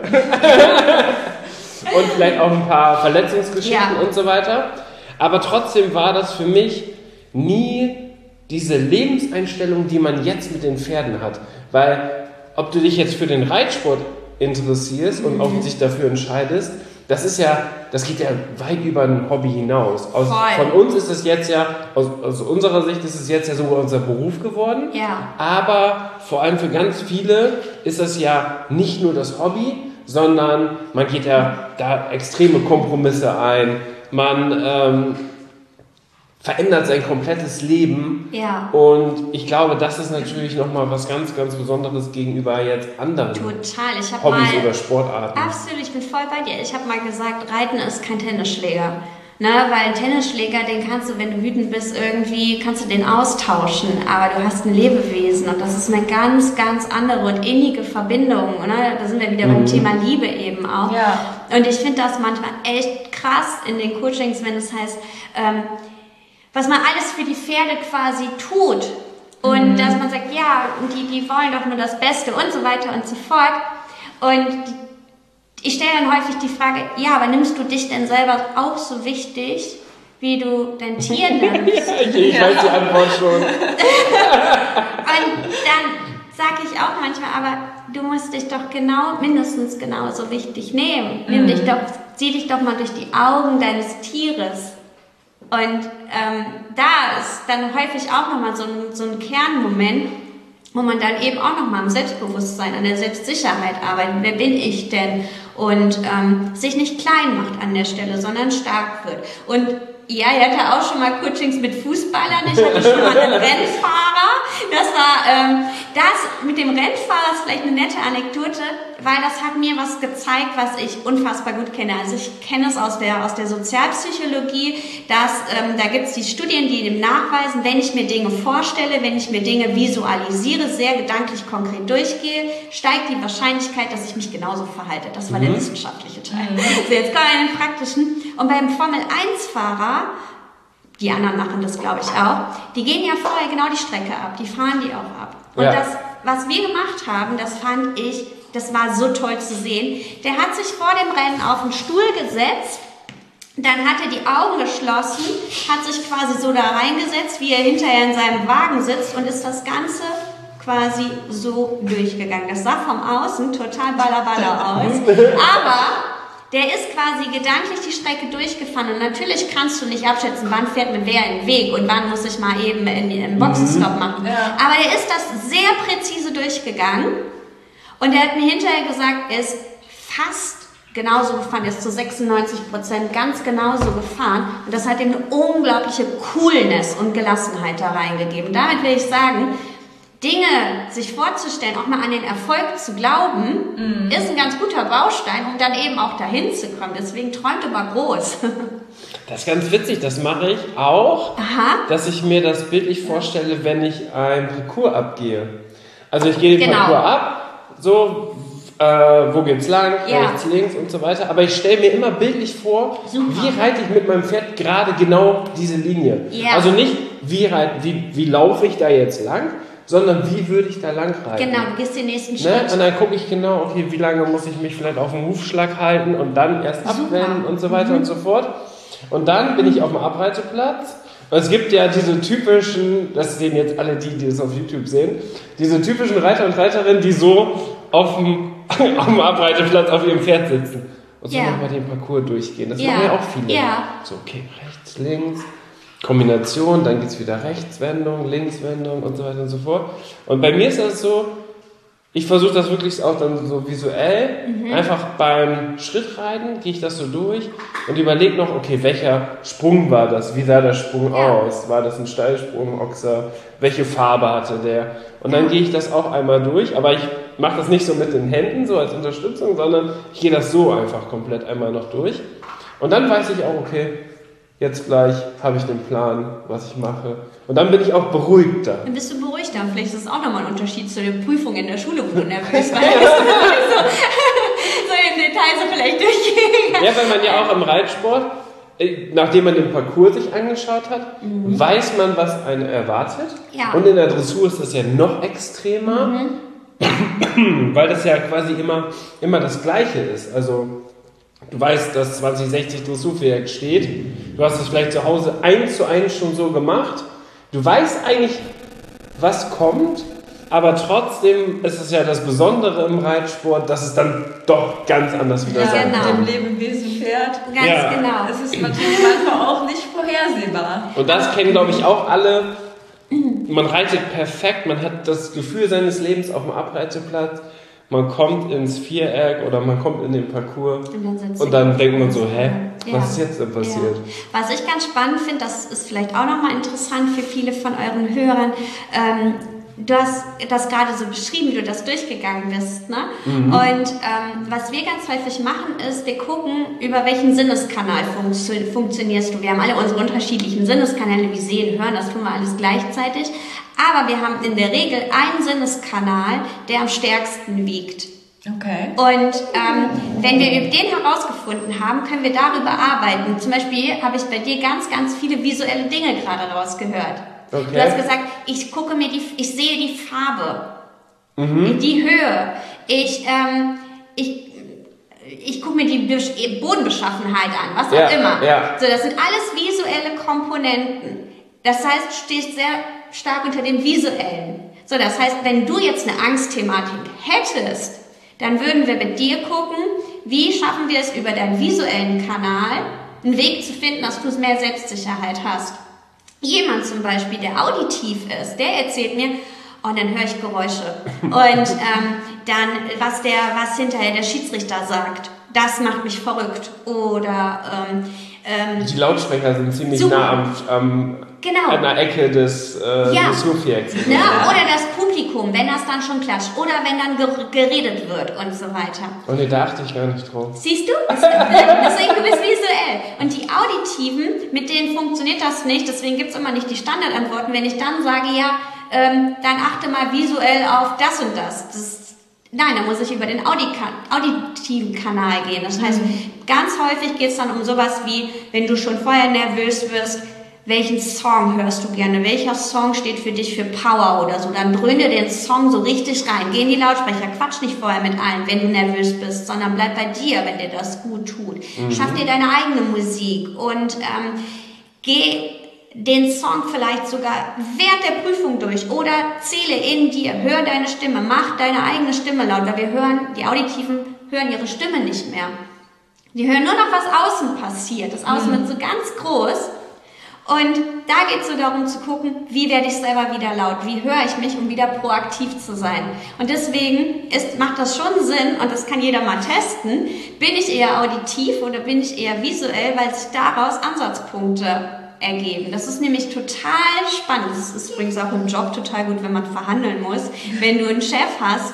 und vielleicht auch ein paar Verletzungsgeschichten und so weiter, aber trotzdem war das für mich nie diese Lebenseinstellung, die man jetzt mit den Pferden hat. Weil, ob du dich jetzt für den Reitsport interessierst und auch dich dafür entscheidest, das geht ja weit über ein Hobby hinaus. Von uns ist es jetzt aus unserer Sicht ist es jetzt ja sogar unser Beruf geworden. Ja. Aber vor allem für ganz viele ist das ja nicht nur das Hobby, sondern man geht ja da extreme Kompromisse ein. Man verändert sein komplettes Leben und ich glaube, das ist natürlich nochmal was ganz, ganz Besonderes gegenüber jetzt anderen Hobbys oder Sportarten. Absolut, ich bin voll bei dir. Ich habe mal gesagt, Reiten ist kein Tennisschläger. Ne, weil ein Tennisschläger, den kannst du, wenn du wütend bist, irgendwie, kannst du den austauschen, aber du hast ein Lebewesen und das ist eine ganz, ganz andere und innige Verbindung. Ne? Da sind wir wieder beim Thema Liebe eben auch. Ja. Und ich finde das manchmal echt krass in den Coachings, wenn es heißt, was man alles für die Pferde quasi tut Und dass man sagt, ja, die wollen doch nur das Beste und so weiter und so fort. Und ich stelle dann häufig die Frage, ja, aber nimmst du dich denn selber auch so wichtig, wie du dein Tier nimmst? Ich weiß die Antwort schon. Und dann sage ich auch manchmal, aber du musst dich doch mindestens genauso wichtig nehmen. Sieh dich doch mal durch die Augen deines Tieres. Und da ist dann häufig auch nochmal so ein Kernmoment, wo man dann eben auch nochmal am Selbstbewusstsein, an der Selbstsicherheit arbeitet. Wer bin ich denn? Und sich nicht klein macht an der Stelle, sondern stark wird. Und ja, ich hatte auch schon mal Coachings mit Fußballern, ich hatte schon mal einen Rennfahrer. Das mit dem Rennfahrer ist vielleicht eine nette Anekdote, weil das hat mir was gezeigt, was ich unfassbar gut kenne. Also ich kenne es aus der Sozialpsychologie, dass da gibt es die Studien, die dem nachweisen, wenn ich mir Dinge vorstelle, wenn ich mir Dinge visualisiere, sehr gedanklich konkret durchgehe, steigt die Wahrscheinlichkeit, dass ich mich genauso verhalte. Das war der wissenschaftliche Teil. So, jetzt kommen wir in den praktischen. Und beim Formel-1-Fahrer, die anderen machen das, glaube ich, auch, die gehen ja vorher genau die Strecke ab, die fahren die auch ab. Und das, was wir gemacht haben, das fand ich, das war so toll zu sehen. Der hat sich vor dem Rennen auf den Stuhl gesetzt, dann hat er die Augen geschlossen, hat sich quasi so da reingesetzt, wie er hinterher in seinem Wagen sitzt und ist das Ganze quasi so durchgegangen. Das sah vom Außen total ballerballer aus, aber der ist quasi gedanklich die Strecke durchgefahren und natürlich kannst du nicht abschätzen, wann fährt mir wer in den Weg und wann muss ich mal eben einen Boxenstopp machen. Ja. Aber er ist das sehr präzise durchgegangen und er hat mir hinterher gesagt, er ist fast genauso gefahren, er ist zu 96% ganz genauso gefahren und das hat ihm eine unglaubliche Coolness und Gelassenheit da reingegeben. Damit will ich sagen, Dinge sich vorzustellen, auch mal an den Erfolg zu glauben, ist ein ganz guter Baustein, um dann eben auch dahin zu kommen. Deswegen träumt immer groß. Das ist ganz witzig, das mache ich auch, dass ich mir das bildlich vorstelle, wenn ich ein Parcours abgehe. Also ich gehe den Parcours ab, so, wo geht's lang, rechts, links und so weiter. Aber ich stelle mir immer bildlich vor, wie reite ich mit meinem Pferd gerade genau diese Linie. Ja. Also nicht, wie laufe ich da jetzt lang, sondern wie würde ich da lang reiten. Genau, du gehst den nächsten Schritt. Und dann gucke ich genau, okay, wie lange muss ich mich vielleicht auf den Hufschlag halten und dann erst abwenden und so weiter und so fort. Und dann bin ich auf dem Abreiteplatz. Und es gibt ja diese typischen, das sehen jetzt alle die das auf YouTube sehen, diese typischen Reiter und Reiterinnen, die so auf dem Abreiteplatz auf ihrem Pferd sitzen. Und so nochmal den Parcours durchgehen. Das machen ja auch viele. Ja. So, okay, rechts, links. Kombination, dann geht es wieder Rechtswendung, Linkswendung und so weiter und so fort. Und bei mir ist das so, ich versuche das wirklich auch dann so visuell, einfach beim Schrittreiten gehe ich das so durch und überlege noch, okay, welcher Sprung war das? Wie sah der Sprung aus? War das ein Steilsprung, Ochser? Welche Farbe hatte der? Und dann gehe ich das auch einmal durch, aber ich mache das nicht so mit den Händen, so als Unterstützung, sondern ich gehe das so einfach komplett einmal noch durch. Und dann weiß ich auch, okay, jetzt gleich habe ich den Plan, was ich mache. Und dann bin ich auch beruhigter. Dann bist du beruhigter. Vielleicht ist das auch nochmal ein Unterschied zu den Prüfungen in der Schule, wo du nervös warst. so in Details vielleicht durchgehen. Ja, weil man ja auch im Reitsport, nachdem man den Parcours sich angeschaut hat, weiß man, was einen erwartet. Ja. Und in der Dressur ist das ja noch extremer, weil das ja quasi immer das Gleiche ist. Also du weißt, dass 2060 Dressurpferd steht. Du hast es vielleicht zu Hause 1:1 schon so gemacht. Du weißt eigentlich, was kommt, aber trotzdem ist es ja das Besondere im Reitsport, dass es dann doch ganz anders wieder sein kann. Mit dem Lebewesen-Pferd. Ganz genau. Es ist natürlich manchmal auch nicht vorhersehbar. Und das kennen, glaube ich, auch alle. Man reitet perfekt, man hat das Gefühl seines Lebens auf dem Abreiteplatz. Man kommt ins Viereck oder man kommt in den Parcours und dann denkt man so, was ist jetzt denn passiert? Ja. Was ich ganz spannend finde, das ist vielleicht auch nochmal interessant für viele von euren Hörern, du hast das gerade so beschrieben, wie du das durchgegangen bist, ne? Und was wir ganz häufig machen ist, wir gucken, über welchen Sinneskanal funktionierst du. Wir haben alle unsere unterschiedlichen Sinneskanäle, wie sehen, hören, das tun wir alles gleichzeitig. Aber wir haben in der Regel einen Sinneskanal, der am stärksten wiegt. Okay. Und wenn wir den herausgefunden haben, können wir darüber arbeiten. Zum Beispiel habe ich bei dir ganz, ganz viele visuelle Dinge gerade rausgehört. Okay. Du hast gesagt, ich sehe die Farbe, die Höhe, ich gucke mir die Bodenbeschaffenheit an, was auch immer. Ja. So, das sind alles visuelle Komponenten. Das heißt, du stehst sehr stark unter dem Visuellen. So, das heißt, wenn du jetzt eine Angstthematik hättest, dann würden wir mit dir gucken, wie schaffen wir es über deinen visuellen Kanal, einen Weg zu finden, dass du mehr Selbstsicherheit hast. Jemand zum Beispiel, der auditiv ist, der erzählt mir, und dann höre ich Geräusche. Und dann, was hinterher der Schiedsrichter sagt, das macht mich verrückt. Oder die Lautsprecher sind ziemlich nah an der Ecke des Subjekts. Ja, oder das Publikum, wenn das dann schon klatscht. Oder wenn dann geredet wird und so weiter. Oh ne, da achte ich gar nicht drauf. Siehst du? Deswegen, du bist visuell. Und die Auditiven, mit denen funktioniert das nicht. Deswegen gibt es immer nicht die Standardantworten. Wenn ich dann sage, dann achte mal visuell auf das und das. Nein, da muss ich über den auditiven Kanal gehen. Das heißt, ganz häufig geht es dann um sowas wie, wenn du schon vorher nervös wirst, welchen Song hörst du gerne? Welcher Song steht für dich für Power oder so? Dann dröhne den Song so richtig rein. Geh in die Lautsprecher, quatsch nicht vorher mit allen, wenn du nervös bist, sondern bleib bei dir, wenn dir das gut tut. Schaff dir deine eigene Musik und geh den Song vielleicht sogar während der Prüfung durch oder zähle in dir, hör deine Stimme, mach deine eigene Stimme laut, weil die Auditiven hören ihre Stimme nicht mehr. Die hören nur noch, was außen passiert. Das Außen wird so ganz groß. Und da geht es so darum zu gucken, wie werde ich selber wieder laut, wie höre ich mich, um wieder proaktiv zu sein. Und deswegen macht das schon Sinn, und das kann jeder mal testen, bin ich eher auditiv oder bin ich eher visuell, weil sich daraus Ansatzpunkte ergeben. Das ist nämlich total spannend. Das ist übrigens auch im Job total gut, wenn man verhandeln muss. Wenn du einen Chef hast,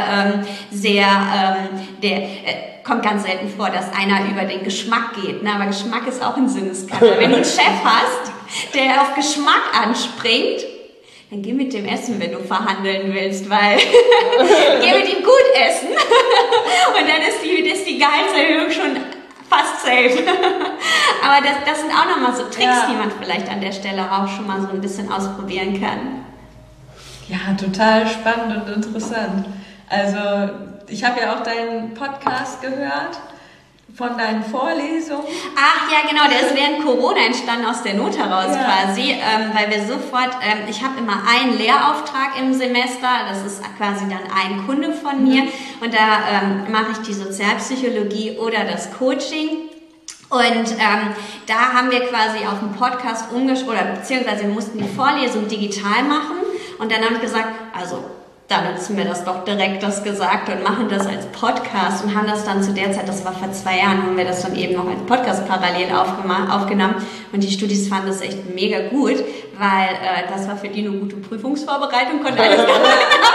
kommt ganz selten vor, dass einer über den Geschmack geht. Ne? Aber Geschmack ist auch ein Sinneskanal. Wenn du einen Chef hast, der auf Geschmack anspringt, dann geh mit dem essen, wenn du verhandeln willst, weil geh mit ihm gut essen und dann ist die Gehaltserhöhung schon fast safe. Aber das sind auch nochmal so Tricks, die man vielleicht an der Stelle auch schon mal so ein bisschen ausprobieren kann. Ja, total spannend und interessant. Also ich habe ja auch deinen Podcast gehört von deinen Vorlesungen. Ach ja, genau, der ist während Corona entstanden, aus der Not heraus quasi, weil wir sofort, ich habe immer einen Lehrauftrag im Semester, das ist quasi dann ein Kunde von mir und da mache ich die Sozialpsychologie oder das Coaching. Und da haben wir quasi auf dem Podcast beziehungsweise wir mussten die Vorlesung digital machen und dann habe ich gesagt, also dann nutzen wir das doch direkt, das gesagt, und machen das als Podcast und haben das dann zu der Zeit, das war vor 2 Jahren, haben wir das dann eben noch als Podcast parallel aufgenommen und die Studis fanden das echt mega gut, weil das war für die eine gute Prüfungsvorbereitung, konnte alles ganz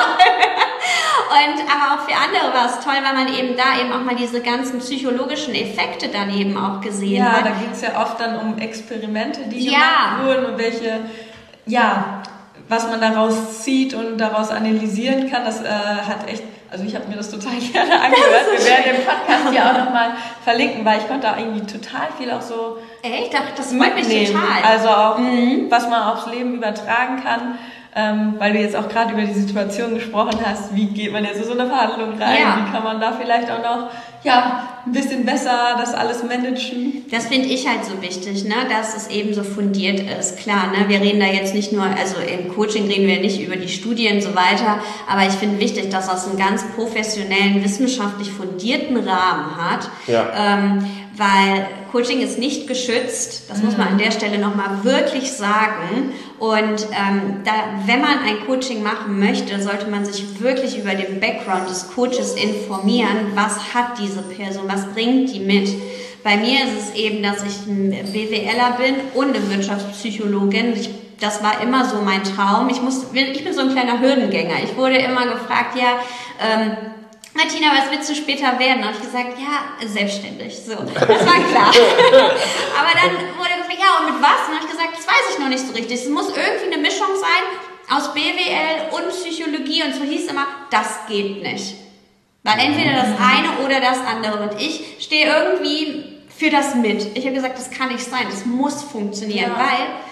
aber auch für andere war es toll, weil man eben da eben auch mal diese ganzen psychologischen Effekte dann eben auch gesehen hat. Ja, da ging es ja oft dann um Experimente, die gemacht wurden und welche, was man daraus zieht und daraus analysieren kann, das hat echt, also ich habe mir das total gerne angehört. Wir werden den Podcast ja auch nochmal verlinken, weil ich konnte da irgendwie total viel auch so echt? Das freut mich total. Also auch, was man aufs Leben übertragen kann. Weil du jetzt auch gerade über die Situation gesprochen hast, wie geht man jetzt in so eine Verhandlung rein, wie kann man da vielleicht auch noch ein bisschen besser das alles managen. Das finde ich halt so wichtig, ne, dass es eben so fundiert ist. Klar, ne, wir reden da jetzt nicht nur, also im Coaching reden wir nicht über die Studien und so weiter, aber ich finde wichtig, dass das einen ganz professionellen, wissenschaftlich fundierten Rahmen hat. Weil Coaching ist nicht geschützt, das muss man an der Stelle nochmal wirklich sagen. Und wenn man ein Coaching machen möchte, sollte man sich wirklich über den Background des Coaches informieren. Was hat diese Person, was bringt die mit? Bei mir ist es eben, dass ich ein BWLer bin und eine Wirtschaftspsychologin. Das war immer so mein Traum. Ich bin so ein kleiner Hürdengänger. Ich wurde immer gefragt, Martina, was willst du später werden? Und ich gesagt, selbstständig. So, das war klar. Aber dann wurde gefragt, und mit was? Und dann habe ich gesagt, das weiß ich noch nicht so richtig. Es muss irgendwie eine Mischung sein aus BWL und Psychologie. Und so hieß es immer, das geht nicht. Weil entweder das eine oder das andere. Und ich stehe irgendwie für das mit. Ich habe gesagt, das kann nicht sein. Das muss funktionieren, weil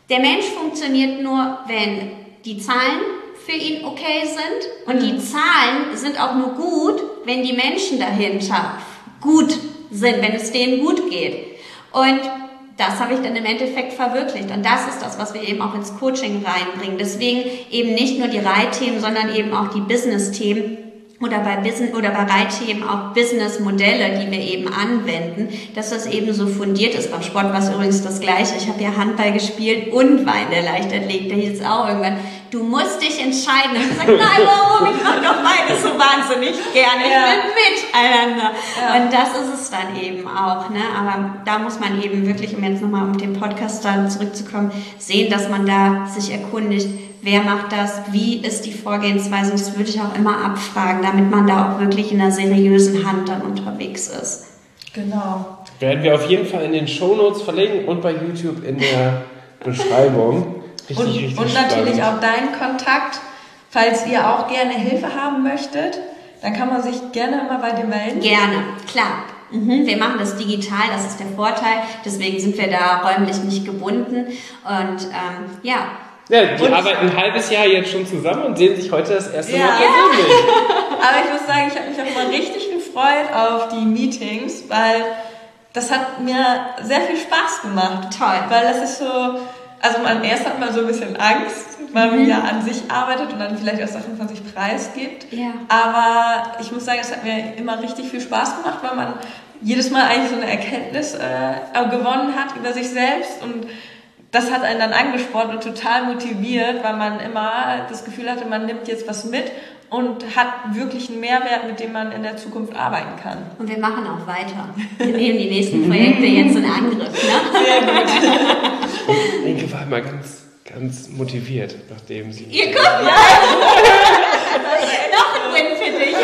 Der Mensch funktioniert nur, wenn die Zahlen für ihn okay sind und die Zahlen sind auch nur gut, wenn die Menschen dahinter gut sind, wenn es denen gut geht. Und das habe ich dann im Endeffekt verwirklicht. Und das ist das, was wir eben auch ins Coaching reinbringen. Deswegen eben nicht nur die Reitthemen, sondern eben auch die Business-Themen. Oder bei Reitthemen auch Business-Modelle, die wir eben anwenden, dass das eben so fundiert ist. Beim Sport war es übrigens das Gleiche. Ich habe ja Handball gespielt und war in der Leichtathletik. Da hieß es auch irgendwann, du musst dich entscheiden. Und ich habe gesagt, nein, warum? Ich mache doch beides so wahnsinnig gerne. Ich will miteinander. Ja. Und das ist es dann eben auch. Ne? Aber da muss man eben wirklich, um jetzt nochmal um den Podcast dann zurückzukommen, sehen, dass man da sich erkundigt, wer macht das, wie ist die Vorgehensweise. Das würde ich auch immer abfragen, damit man da auch wirklich in einer seriösen Hand dann unterwegs ist. Genau. Werden wir auf jeden Fall in den Shownotes verlinken und bei YouTube in der Beschreibung. Richtig und natürlich auch deinen Kontakt, falls ihr auch gerne Hilfe haben möchtet, dann kann man sich gerne immer bei dir melden. Gerne, klar. Wir machen das digital, das ist der Vorteil. Deswegen sind wir da räumlich nicht gebunden. Und ja, die arbeiten ein halbes Jahr jetzt schon zusammen und sehen sich heute das erste Mal persönlich. Aber ich muss sagen, ich habe mich auch immer richtig gefreut auf die Meetings, weil das hat mir sehr viel Spaß gemacht. Toll. Weil das ist so, also erst hat man so ein bisschen Angst, weil man ja an sich arbeitet und dann vielleicht auch Sachen von sich preisgibt. Ja. Aber ich muss sagen, es hat mir immer richtig viel Spaß gemacht, weil man jedes Mal eigentlich so eine Erkenntnis gewonnen hat über sich selbst und das hat einen dann angespornt und total motiviert, weil man immer das Gefühl hatte, man nimmt jetzt was mit und hat wirklich einen Mehrwert, mit dem man in der Zukunft arbeiten kann. Und wir machen auch weiter. Wir nehmen die nächsten Projekte jetzt in Angriff. Ne? Sehr gut. Inke war immer ganz motiviert, nachdem sie... Ihr kommt ja! Noch ein Win für dich.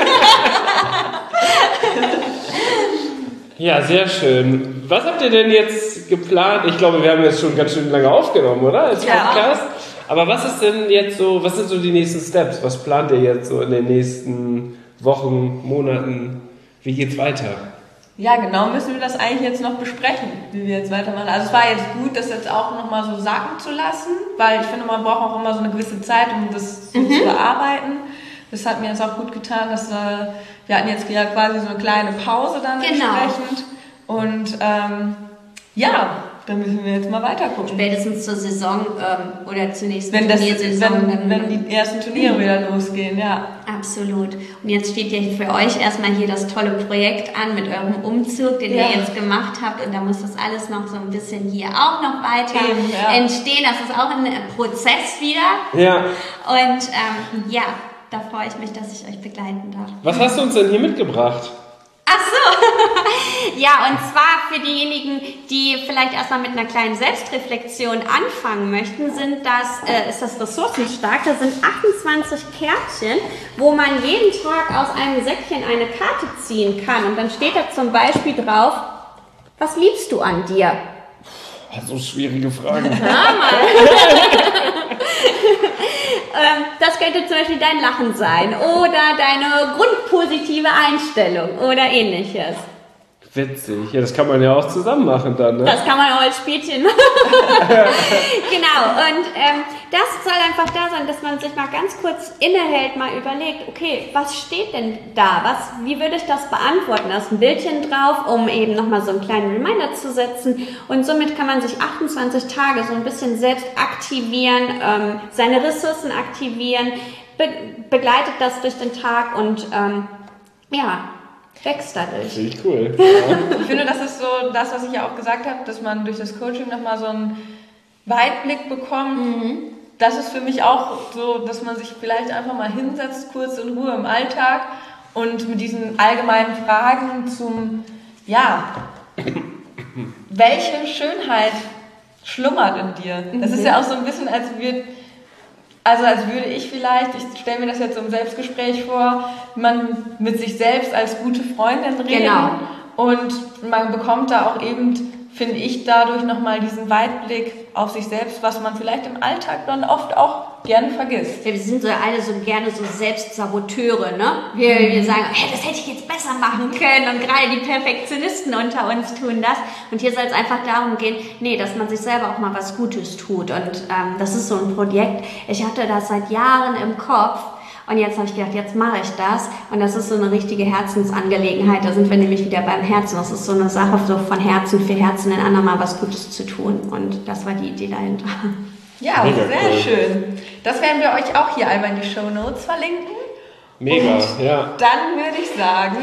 Ja, sehr schön. Was habt ihr denn jetzt geplant? Ich glaube, wir haben jetzt schon ganz schön lange aufgenommen, oder? Als Podcast. Aber was ist denn jetzt so, was sind so die nächsten Steps? Was plant ihr jetzt so in den nächsten Wochen, Monaten? Wie geht's weiter? Ja, genau, müssen wir das eigentlich jetzt noch besprechen, wie wir jetzt weitermachen. Also es war jetzt gut, das jetzt auch nochmal so sacken zu lassen, weil ich finde, man braucht auch immer so eine gewisse Zeit, um das so zu bearbeiten. Das hat mir jetzt auch gut getan, dass wir hatten jetzt ja quasi so eine kleine Pause dann entsprechend. Und dann müssen wir jetzt mal weiter gucken. Spätestens zur Saison oder zur nächsten Turniersaison. Wenn die ersten Turniere wieder losgehen, ja. Absolut. Und jetzt steht ja für euch erstmal hier das tolle Projekt an mit eurem Umzug, den ihr jetzt gemacht habt. Und da muss das alles noch so ein bisschen hier auch noch weiter entstehen. Das ist auch ein Prozess wieder. Ja. Und da freue ich mich, dass ich euch begleiten darf. Was hast du uns denn hier mitgebracht? Ach so, ja, und zwar für diejenigen, die vielleicht erstmal mit einer kleinen Selbstreflexion anfangen möchten, ist das ressourcenstark. Da sind 28 Kärtchen, wo man jeden Tag aus einem Säckchen eine Karte ziehen kann. Und dann steht da zum Beispiel drauf, was liebst du an dir? So schwierige Fragen. Ja, Mann. Das könnte zum Beispiel dein Lachen sein oder deine grundpositive Einstellung oder ähnliches. Witzig. Ja, das kann man ja auch zusammen machen dann, ne? Das kann man auch als Spielchen machen. Genau. Und das soll einfach da sein, dass man sich mal ganz kurz innehält, mal überlegt, okay, was steht denn da? Wie würde ich das beantworten? Da ist ein Bildchen drauf, um eben nochmal so einen kleinen Reminder zu setzen. Und somit kann man sich 28 Tage so ein bisschen selbst aktivieren, seine Ressourcen aktivieren, begleitet das durch den Tag und wächst dadurch. Finde ich cool. Ich finde, das ist so das, was ich ja auch gesagt habe, dass man durch das Coaching nochmal so einen Weitblick bekommt. Das ist für mich auch so, dass man sich vielleicht einfach mal hinsetzt, kurz in Ruhe im Alltag und mit diesen allgemeinen Fragen welche Schönheit schlummert in dir? Das ist ja auch so ein bisschen, als würde ich vielleicht, ich stelle mir das jetzt im Selbstgespräch vor, man mit sich selbst als gute Freundin reden und man bekommt da auch eben finde ich, dadurch nochmal diesen Weitblick auf sich selbst, was man vielleicht im Alltag dann oft auch gerne vergisst. Ja, wir sind so alle so gerne so Selbstsaboteure, ne? Wir sagen, hey, das hätte ich jetzt besser machen können und gerade die Perfektionisten unter uns tun das. Und hier soll es einfach darum gehen, nee, dass man sich selber auch mal was Gutes tut. Und das ist so ein Projekt, ich hatte das seit Jahren im Kopf. Und jetzt habe ich gedacht, jetzt mache ich das. Und das ist so eine richtige Herzensangelegenheit. Da sind wir nämlich wieder beim Herzen. Das ist so eine Sache so von Herzen für Herzen, den anderen mal was Gutes zu tun. Und das war die Idee dahinter. Ja, mega sehr cool. Schön. Das werden wir euch auch hier einmal in die Shownotes verlinken. Mega, und ja. Dann würde ich sagen...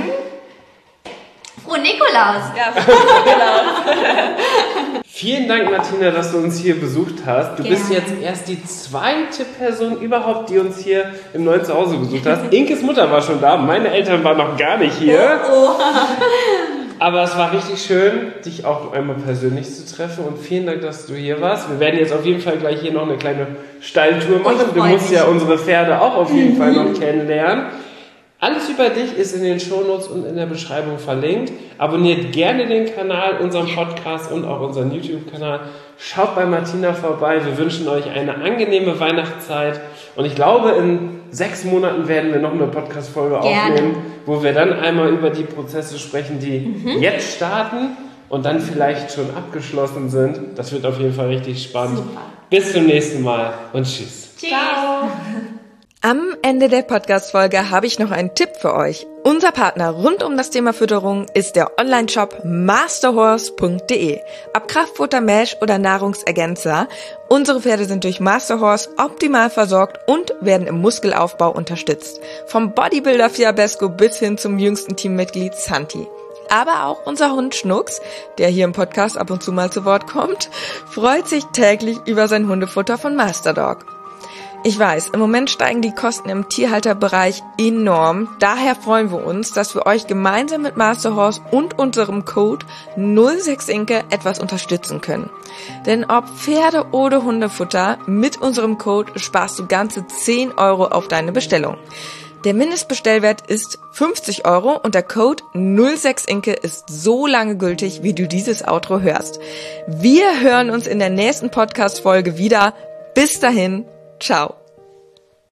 Frohe Nikolaus! Ja, frohe Nikolaus! Vielen Dank, Martina, dass du uns hier besucht hast. Du bist jetzt erst die zweite Person überhaupt, die uns hier im neuen Zuhause besucht hat. Inkes Mutter war schon da, meine Eltern waren noch gar nicht hier. Oh. Aber es war richtig schön, dich auch einmal persönlich zu treffen und vielen Dank, dass du hier warst. Wir werden jetzt auf jeden Fall gleich hier noch eine kleine Steiltour machen. Du musst ja unsere Pferde auch auf jeden Fall noch kennenlernen. Alles über dich ist in den Shownotes und in der Beschreibung verlinkt. Abonniert gerne den Kanal, unseren Podcast und auch unseren YouTube-Kanal. Schaut bei Martina vorbei. Wir wünschen euch eine angenehme Weihnachtszeit. Und ich glaube, in 6 Monaten werden wir noch eine Podcast-Folge aufnehmen, wo wir dann einmal über die Prozesse sprechen, die jetzt starten und dann vielleicht schon abgeschlossen sind. Das wird auf jeden Fall richtig spannend. Super. Bis zum nächsten Mal und tschüss. Tschüss. Ciao. Am Ende der Podcast-Folge habe ich noch einen Tipp für euch. Unser Partner rund um das Thema Fütterung ist der Online-Shop masterhorse.de. Ob Kraftfutter, Mesh oder Nahrungsergänzer, unsere Pferde sind durch Masterhorse optimal versorgt und werden im Muskelaufbau unterstützt. Vom Bodybuilder Fiabesco bis hin zum jüngsten Teammitglied Santi. Aber auch unser Hund Schnucks, der hier im Podcast ab und zu mal zu Wort kommt, freut sich täglich über sein Hundefutter von Masterdog. Ich weiß, im Moment steigen die Kosten im Tierhalterbereich enorm. Daher freuen wir uns, dass wir euch gemeinsam mit Masterhorse und unserem Code 06inke etwas unterstützen können. Denn ob Pferde- oder Hundefutter, mit unserem Code sparst du ganze 10 € auf deine Bestellung. Der Mindestbestellwert ist 50 € und der Code 06inke ist so lange gültig, wie du dieses Outro hörst. Wir hören uns in der nächsten Podcast-Folge wieder. Bis dahin. Ciao.